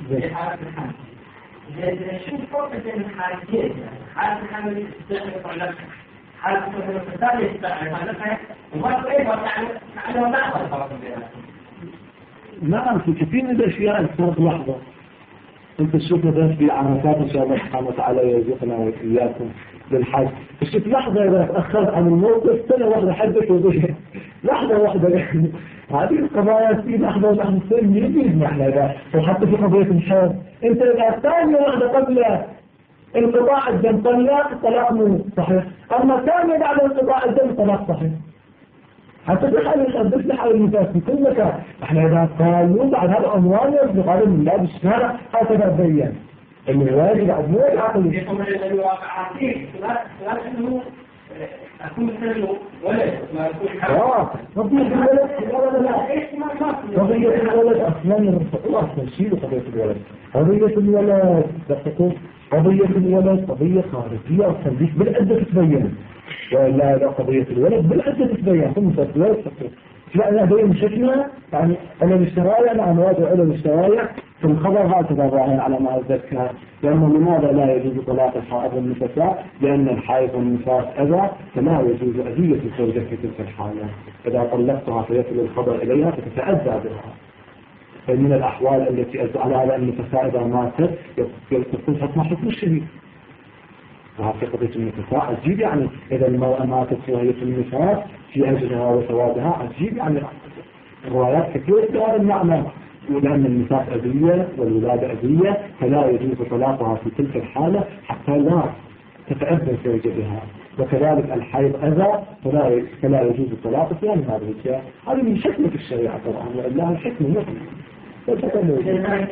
شو الفرق بين الحالتين حالة الحمل يستحق على حالة الفساد يستحق على وما كيف تعلم ما هو الفرق بينها. نعم في كثير من الأشياء الفرق لحظة أنت تشوف مثلا في عرفات إن شاء الله سبحانه وتعالى يرزقنا وإياكم للحج بس لحظة إذا تأخرت عن الموقف سنة واحدة حدث وضيح لحظة واحدة يعني هذه القضايا في لحظة ولحظة سنة يجب نحن إذا وحتى في قضية الحج أنت إذا ثانية واحدة قبل انقطاع الدم طلاق طلاق مو صحيح أما ثانية بعد انقطاع الدم طلاق صحيح حتى في حال الحدث لحال النفاس في كل مكان احنا إذا قالوا بعد هذا عنوان يصدق هذا من باب الشارع هكذا بيان الواجب بعد مو العقل يقوم بالواقع فيه لكنه أكون مثل ولد ما أكون آه قضية الولد لا لا قضية الولد أصلا الرسول أصلا شيء قضية الولد قضية الولد دقيقة قضية الولد قضية خارجية أصلا ديك بالعدة تتبين لا لا قضية الولد بالعدة تتبين ثم تتبين لا لا هي مشكلة يعني أنا الشرايع أنا أمواجه أنا الشرايع في الخبر هكذا ظاهر على ما أذكر لأنه لماذا لا يجوز طلاق الحائض والنفساء؟ لأن الحائض والنفاس أذى فلا يجوز أذية الزوجة في تلك الحالة إذا طلقتها فيصل الخبر إليها فتتأذى بها فمن الأحوال التي أذى على هذا النفساء إذا ماتت يكون حكم حكم الشهيد وهذه قضية النفساء عجيب يعني إذا المرأة ماتت وهي في النفاس في أجلها وثوابها عجيب يعني الروايات كثيرة بهذا المعنى ولأن النفاس أذية والولادة أذية فلا يجوز طلاقها في تلك الحالة حتى لا تتأذى الزوجة بها وكذلك الحيض أذى فلا فلا يجوز الطلاق في هذه الأشياء هذه من حكمة الشريعة طبعا وإلا الحكمة مثل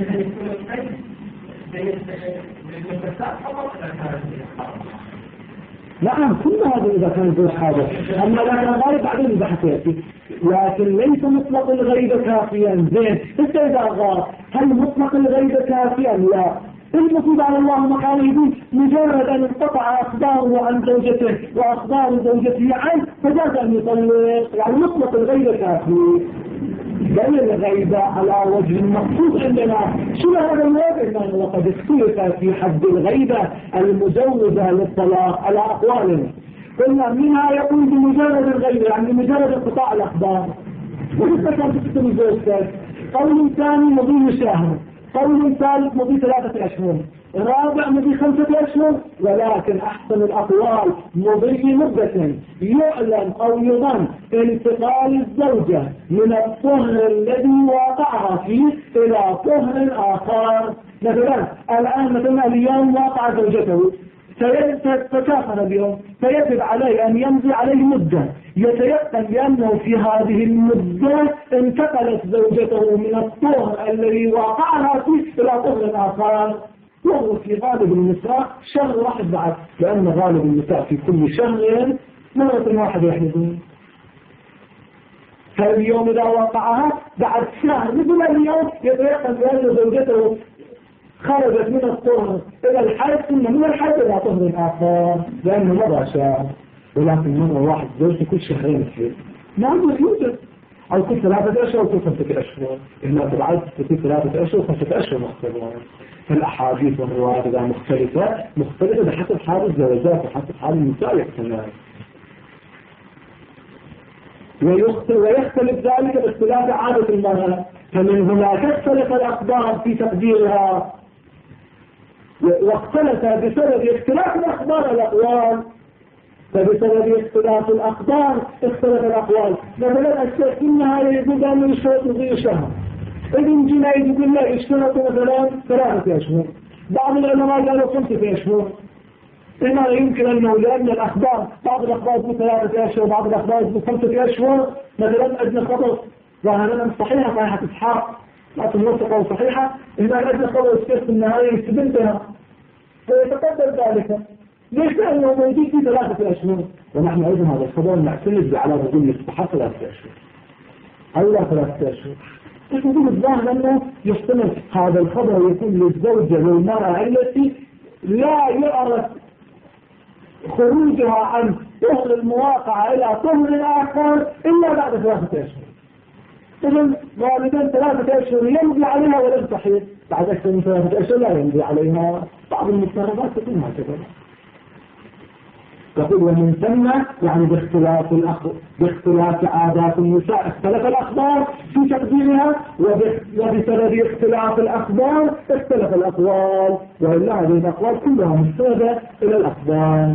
نعم كل هذا إذا كان زوج حاضر أما لا كان غالب بعدين بحث يأتي لكن ليس مطلق الغيبة كافيا زين حتى إذا غاب هل مطلق الغيبة كافيا؟ لا المفروض على الله مقاله يقول مجرد أن انقطع أخباره عن زوجته وأخبار زوجته عنه فجاز أن يطلق يعني مطلق الغيبة كافي دليل الغيبة على وجه المقصود عندنا شو هذا الوجه؟ وقد اختلف في حد الغيبة المجوزة للطلاق على أقوال قلنا منها يقول بمجرد الغيبة يعني بمجرد انقطاع الأخبار وإذا كانت تكتب زوجتك قول ثاني مضي شهر قول ثالث مضي ثلاثة أشهر رابع مضي خمسة أشهر ولكن أحسن الأقوال مضي مدة يعلن أو يظن انتقال الزوجة من الطهر الذي واقعها فيه إلى طهر آخر مثلا الآن مثلا اليوم واقع زوجته تكافر اليوم فيجب عليه أن يمضي عليه مدة يتيقن بأنه في هذه المدة انتقلت زوجته من الطهر الذي واقعها فيه إلى طهر آخر وهو في غالب النساء شهر واحد بعد لأن غالب النساء في كل شهر مرة واحدة يحدثون فاليوم إذا وقعها بعد شهر مثل اليوم يتيقن بأن زوجته خرجت من الطهر إلى الحيض ثم من الحيض إلى طهر آخر لأنه مضى شهر ولكن مرة واحد زوجته كل شهرين يصير نعم يوجد أو كل ثلاثة أشهر أو كل خمسة أشهر إلا بالعد كل ثلاثة أشهر وخمسة أشهر مختلفة فالأحاديث والروايات إذا مختلفة مختلفة بحسب حال الزوجات وحسب حال النساء يختلفان ويختلف ذلك باختلاف عادة المرأة فمن هنا تختلف الأخبار في تقديرها واختلف بسبب اختلاف الأخبار الأقوال فبسبب اختلاف الأخبار اختلف الأقوال مثلا الشيخ إنها يجب أن يشترط مضي شهر ابن جنايد يقول لا يشترط مثلا ثلاثة أشهر بعض العلماء قالوا خمسة أشهر إنما يمكن أنه لأن الأخبار بعض الأخبار تقول ثلاثة أشهر وبعض الأخبار تقول خمسة أشهر مثلا أدنى خبر ظاهرا صحيحة صحيحة إسحاق لكن موثقة وصحيحة إذا أدنى خبر الشيخ في النهاية يستبنتها فيتقدر ذلك ليش لأنه موجود في ثلاثة أشهر ونحن أيضا هذا الخبر نعتمد على رجل يستحق ثلاثة أشهر أو لا ثلاثة أشهر يقول الظاهر أنه يحتمل هذا الخبر يكون للزوجة والمرأة التي لا يعرف خروجها عن طهر المواقع إلى طهر آخر إلا بعد ثلاثة أشهر إذن غالبا ثلاثة أشهر يمضي عليها ولم تحيض بعد أكثر من ثلاثة أشهر لا يمضي عليها بعض المفترضات تكون هكذا يقول ومن ثم يعني باختلاف الأخ... باختلاف عادات النساء اختلف الأخبار في تقديرها وبسبب اختلاف الأخبار اختلف الأقوال وإلا هذه الأقوال كلها مستندة إلى الأخبار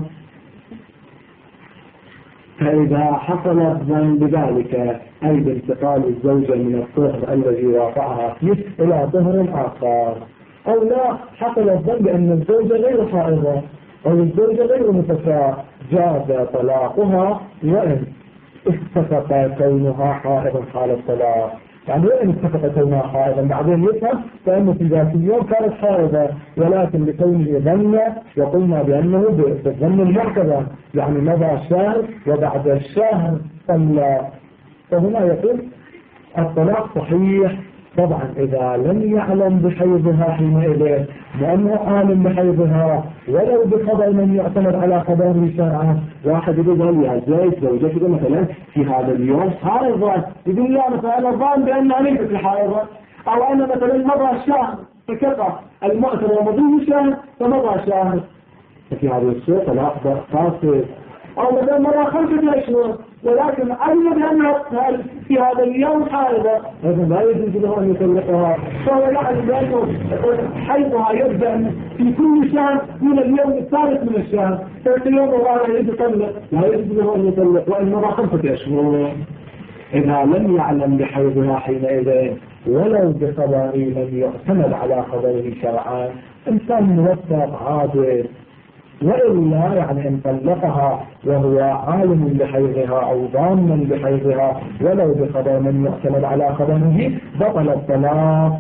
فإذا حصل الظن بذلك أي بانتقال الزوجة من الطهر الذي واقعها فيه إلى طهر آخر أو لا حصل الظن بأن الزوجة غير حائضة أو الزوجة غير متساء جاز طلاقها وإن اتفق كونها حائضا حال الطلاق يعني وين اتفقت كونها حائضا؟ بعدين يفهم فإنه في ذات اليوم كانت حائضة، ولكن لكونه ظن وقلنا بأنه بالظن المعتبر، يعني مضى شهر وبعد الشهر صلى. فهنا يقول الطلاق صحيح طبعا إذا لم يعلم بحيضها حينئذ، لأنه عالم بحيضها ولو بخبر من يعتمد على خبره شرعا. واحد يقول يا زيد زوجتك مثلا في هذا اليوم حائضة، يقول لا مثلا أنا ظان بأنها ليست الحائضة، أو أنا مثلا مضى شهر فكفى المعتبر ومضيه شهر فمضى شهر، ففي هذا الشيء طلاق فاسد. أو مثلا مرة خمسة أشهر ولكن علم بأنها في هذا اليوم حائضة، هذا لا يجوز له أن يطلقها، فهو يعلم بأنه حيضها يبدأ في كل شهر من اليوم الثالث من الشهر، ففي اليوم الرابع يجوز يطلق، لا يجوز له أن يطلق وإن مرة خمسة أشهر. إذا لم يعلم بحيضها حينئذ ولو بخبر لم يعتمد على خبره شرعا، إنسان موثق عادل، وإلا يعني إن طلقها وهو عالم بحيضها أو ظانا بحيضها ولو بخبر من يعتمد على خبره بطل الطلاق.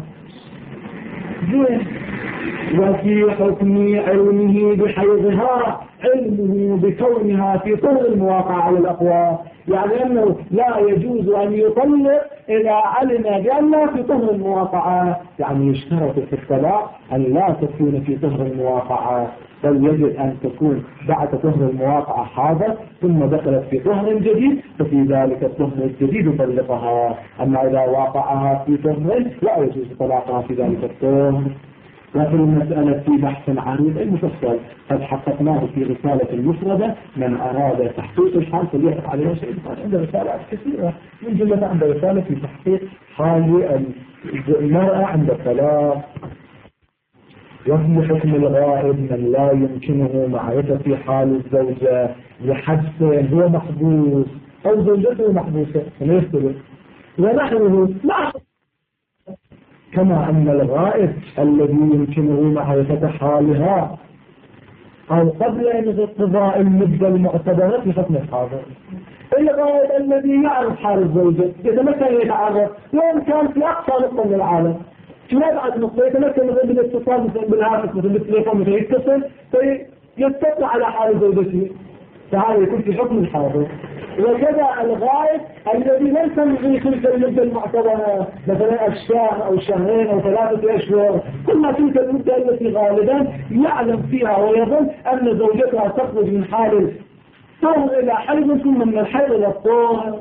وفي حكم علمه بحيضها علمه بكونها في طهر المواقع على الأقوى، يعني أنه لا يجوز أن يطلق إذا علم بأنها في طهر المواقعة، يعني يشترط في الطلاق أن لا تكون في طهر المواقعة، بل يجب أن تكون بعد طهر المواقعة حاضر ثم دخلت في طهر جديد، ففي ذلك الطهر الجديد يطلقها. أما إذا واقعها في طهر لا يجوز طلاقها في ذلك الطهر. وفي المسألة في بحث عريض المفصل قد حققناه في رسالة المفردة، من أراد تحقيق الحال فليحق عليها شيء. عند رسالات كثيرة من جملة عند رسالة في تحقيق حال المرأة عند الطلاق. وفي حكم الغائب من لا يمكنه معرفة في حال الزوجة لحبس هو محبوس أو زوجته محبوسة فليختلف ونحوه لا، كما أن الغائب الذي يمكنه معرفة حالها أو قبل انقضاء المدة المعتبرة في حكم الحاضر. الغائب الذي يعرف حال الزوجة يتمكن يتعرف وإن كان في أقصى نقطة من العالم، في أبعد نقطة يتمكن من الاتصال مثلا بالهاتف مثلا بالتليفون مثلا يتصل فيستطلع على حال زوجته، فهذا يكون في حكم الحاضر. وكذا الغائب الذي ليس من تلك المدة المعتبرة مثلا الشهر أو شهرين أو ثلاثة أشهر، كل تلك المدة التي غالبا يعلم فيها ويظن أن زوجتها تخرج من حال الطهر إلى حيض ثم من الحيض إلى الطهر،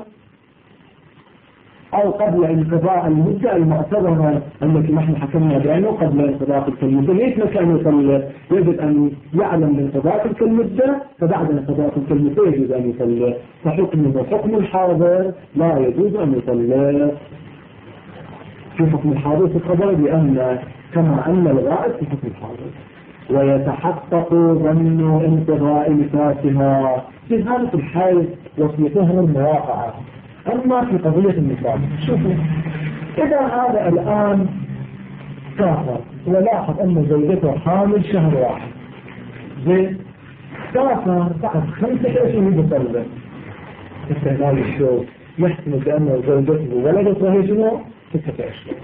أو قبل انقضاء المدة المعتبرة التي نحن حكمنا بأنه قبل انقضاء تلك المدة ليس مكان يصلي، يجب أن يعلم بانقضاء تلك المدة، فبعد انقضاء تلك المدة يجوز أن يصلي. فحكمه حكم الحاضر لا يجوز أن يصلي في حكم الحاضر في الخبر، لأن كما أن الغائب في حكم الحاضر. ويتحقق ظن انقضاء نفاسها في حالة الحيض وفي طهر المواقعة. أما في قضية النفاس شوفوا، إذا هذا الآن سافر ولاحظ أن زوجته حامل شهر واحد، زين سافر بعد خمسة أشهر يطلق، استهلال الشوك يحتمل بأن زوجته ولدت وهي شنو؟ ستة أشهر.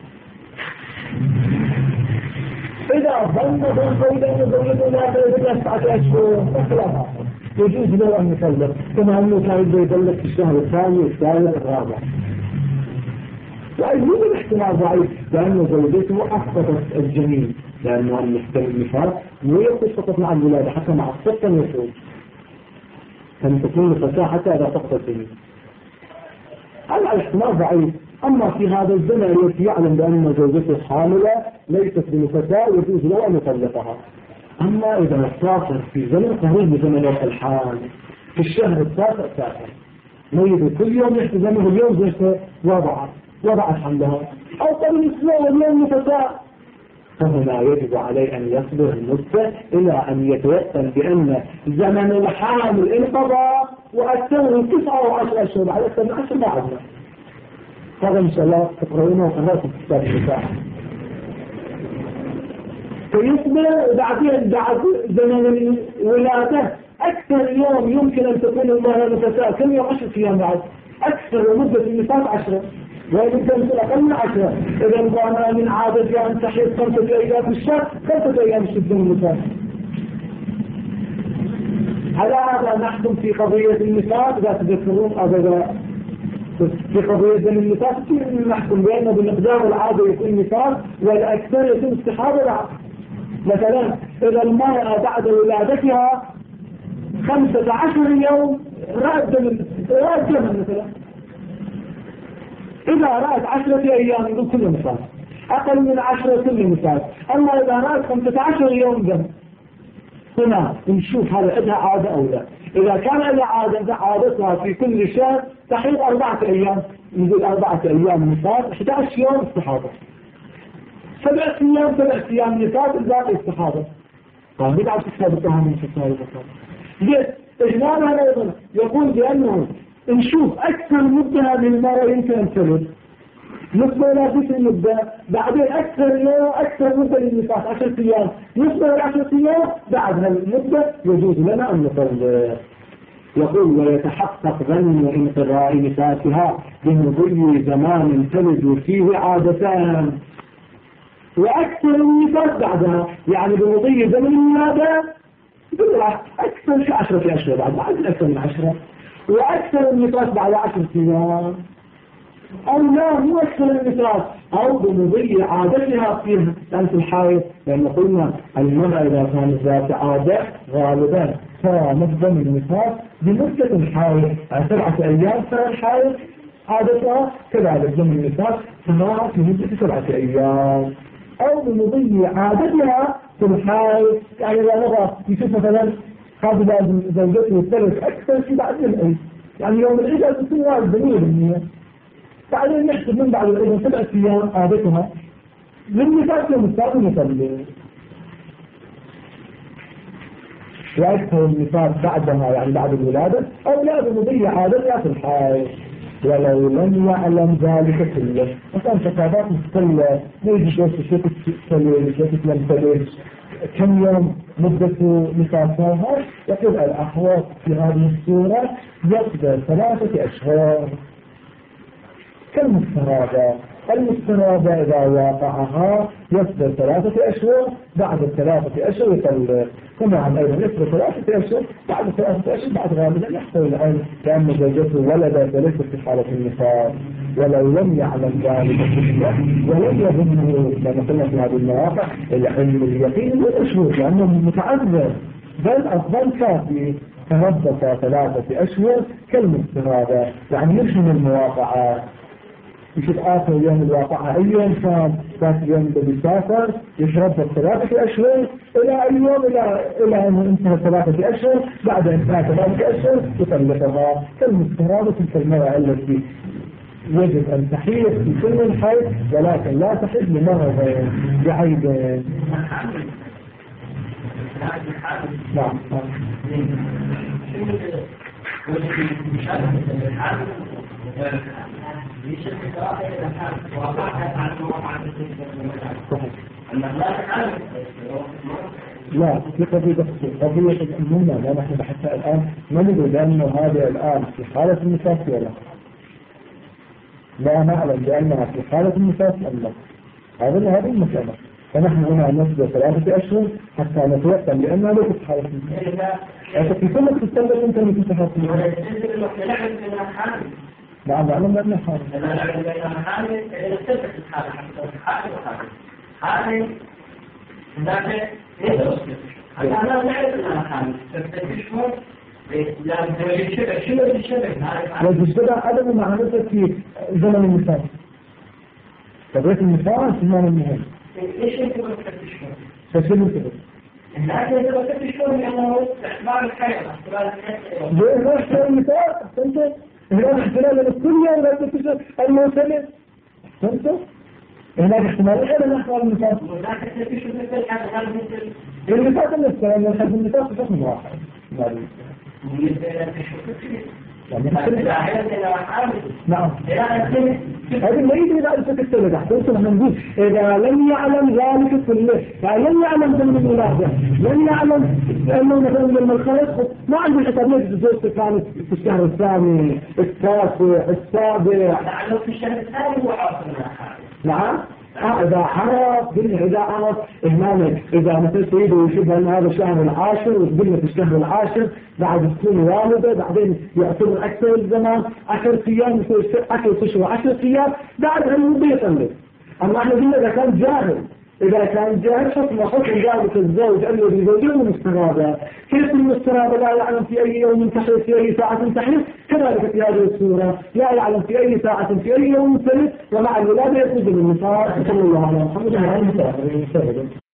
إذا ظن ظن بأن زوجته لا تلد تسعة أشهر فخلاص يجوز له أن يطلق، كما أنه كان يطلق في الشهر الثاني والثالث والرابع. وأيضا الاحتمال ضعيف لأن زوجته أسقطت الجنين، لأنه المحتمل النفاس مو يقص فقط مع الولادة حتى مع السقط يخرج، كان تكون الفتاة حتى إذا سقطت الجنين. هذا الاحتمال ضعيف. أما في هذا الزمن الذي يعلم بأن زوجته حاملة ليست بفتاة يجوز له أن يطلقها. أما إذا سافر في زمن قريب بزمن الحال في الشهر التاسع سافر نريد كل يوم يحتزمه اليوم زوجته وضعت وضعت حملها أو قبل الأسبوع واليوم فتاة، فهنا يجب عليه أن يصبر المدة إلى أن يتيقن بأن زمن الحامل انقضى وأكثره تسعة وعشر أشهر بعد أكثر من عشر بعدنا. هذا إن شاء الله تقرأونه وقرأته في كتاب النساء. فيصبر بعدين بعد زمن الولادة أكثر يوم يمكن أن تكون المرأة نفساء كم يوم عشر أيام بعد أكثر مدة النفاس عشرة، وإن كانت الأقل من عشرة. إذا كان من عادة أن تحيض خمسة أيام في الشهر، خمسة أيام الشهر النفاس. على هذا نحكم في قضية النفاس إذا تذكرون أبدا في قضية دم النفاس نحكم بأنه بمقدار العادة يكون نفاس والأكثر يكون استحاضة العادة. مثلا إذا المرأة بعد ولادتها خمسة عشر يوم رأت دم رأت دم مثلا، إذا رأت عشرة أيام يقول كل نفاس، أقل من عشرة كل نفاس. أما إذا رأت خمسة عشر يوم دم هنا نشوف هذا عندها عادة أو لا. إذا كان لها عادة عادتها في كل شهر تحيض أربعة أيام، نقول أربعة أيام نفاس، أحد عشر يوم استحاضة، سبع أيام سبع أيام نفاس، الباقي استحاضة. طيب بدعة تستحاضتها من ستة ليش؟ إجمالها أيضا يقول بأنه نشوف أكثر مدة هذه المرة يمكن أن تلد، نسبة إلى تلك المدة، بعدين أكثر يوم أكثر مدة للنفاس عشرة أيام، نسبة إلى عشرة أيام بعد هالمدة يجوز لنا أن نطلق. يقول ويتحقق ظن انقضاء نفاسها بمضي زمان تلد فيه عادتان وأكثر النفاس بعدها، يعني بمضي زمن الولادة أكثر في عشرة أشهر بعد بعد أكثر من عشرة، وأكثر النفاس بعد عشرة أيام، أو لا مو أكثر النفاس أو بمضي عادتها فيها أنت الحائض. لأن قلنا المرأة إذا كانت ذات عادة غالبا كانت دم النفاس بمدة الحائض سبعة أيام، فالحائض عادتها كذلك دم النفاس تمام في مدة سبعة أيام، أو بمضي عادتها في الحائض. يعني إذا نبغى يشوف مثلا هذا زوجته الثلث أكثر في بعد العيد، يعني يوم العيد تكون واحد دليل بالمية، بعدين نحسب من بعد العيد سبعة أيام عادتها للنفاس يوم الثاني مثلا، وأكثر النفاس بعدها يعني بعد الولادة، أو لا بمضي عادتها في الحائض ولو لم يعلم ذلك كله. مثلا شكابات مستقلة نيجي شوية شوية تلوي شوية لم تلوي كم يوم مدة نفاسها، يقول الأحوال في هذه الصورة يقدر ثلاثة أشهر كالمسترابة. المسترابة إذا واقعها يصدر ثلاثة أشهر، بعد الثلاثة أشهر يطلق. كما عن أيضا يصدر ثلاثة أشهر، بعد ثلاثة أشهر بعد غالبا يحصل العلم كأن زوجته ولدت وليست في حالة النفاس، ولو لم يعلم ذلك ولم يظنه لما قلنا في هذه المواقع العلم اليقين والأشهر لأنه متعذر، بل أفضل كافي تنبت ثلاثة أشهر كالمسترابة. يعني مش من المواقعات يشوف آخر يوم الواقعة أي يوم كان ذات اليوم اللي بيسافر يشرب ثلاثة أشهر إلى أي يوم إلى إلى أن انتهى ثلاثة أشهر، بعد انتهى ثلاثة أشهر يطلقها كالمسترابة. تلك المرأة التي يجب أن تحيض في كل الحيض ولكن لا تحيض لمرض بعيد. نعم لا في قضية قضية الأمومة لا نحن حتى الآن نجد بأنه هذا الآن في حالة النفاس ولا لا نعلم بأنها في حالة النفاس أم لا. هذا هذه المسألة، فنحن هنا نصبر ثلاثة أشهر حتى نتوقن لأنها ليست في حالة النفاس. أنت في كل تستنبط أنت من في حالة النفاس. نعم نعلم بأنها حالة. أنا أعلم بأنها حالة إذا استنبط الحالة حتى حالة وحالة حالة ذاك يدرس. أنا نعرف أنها حالة فتشمل لأن الشبه شنو الشبه؟ والشبه عدم معرفة في زمن النفاس. قضية النفاس زمن النهاية. إيش أنت بتفتشون؟ فشنو كده؟ الناس اللي بتفتشون لأنه استحباب الحياة استحباب الحياة. ليه ما استحباب النفاس؟ أنت هناك احتمال للكلية ولا تفتش الموسمة؟ أنت هناك احتمال إيه لنا أحوال النفاس؟ وذاك تفتشون مثل هذا هذا مثل. النفاس النفاس لأن الحد النفاس بشكل واحد. نعم هذه ما يدري بعد فتكتب تحت وصل نقول إذا لم يعلم ذلك كله، يعني لم يعلم ضمن الولاده، لم يعلم لأنه مثلا لما الخلق ما عنده حساب يجد زوجته كانت في الشهر الثاني التاسع السابع. لعله في الشهر الثاني هو حاصل نعم. إذا عرف قلنا إذا عرف إهمالك إذا مثل سيده يشبه أن هذا الشهر العاشر وتقلنا في الشهر العاشر بعد تكون والدة بعدين يعتبر أكثر الزمان عشر أيام يصير أكل تشهر عشر أيام بعد أنه بيطلق. أما إحنا قلنا إذا كان جاهل إذا كان جاهل حكم حكم ذلك الزوج الذي زوجه المسترابة. كيف المسترابة لا يعلم في أي يوم تحرث في أي ساعة تحرث كذلك في هذه السورة لا يعلم في أي ساعة في أي يوم تلد ومع الولادة يخرج من النساء صلى الله عليه وسلم.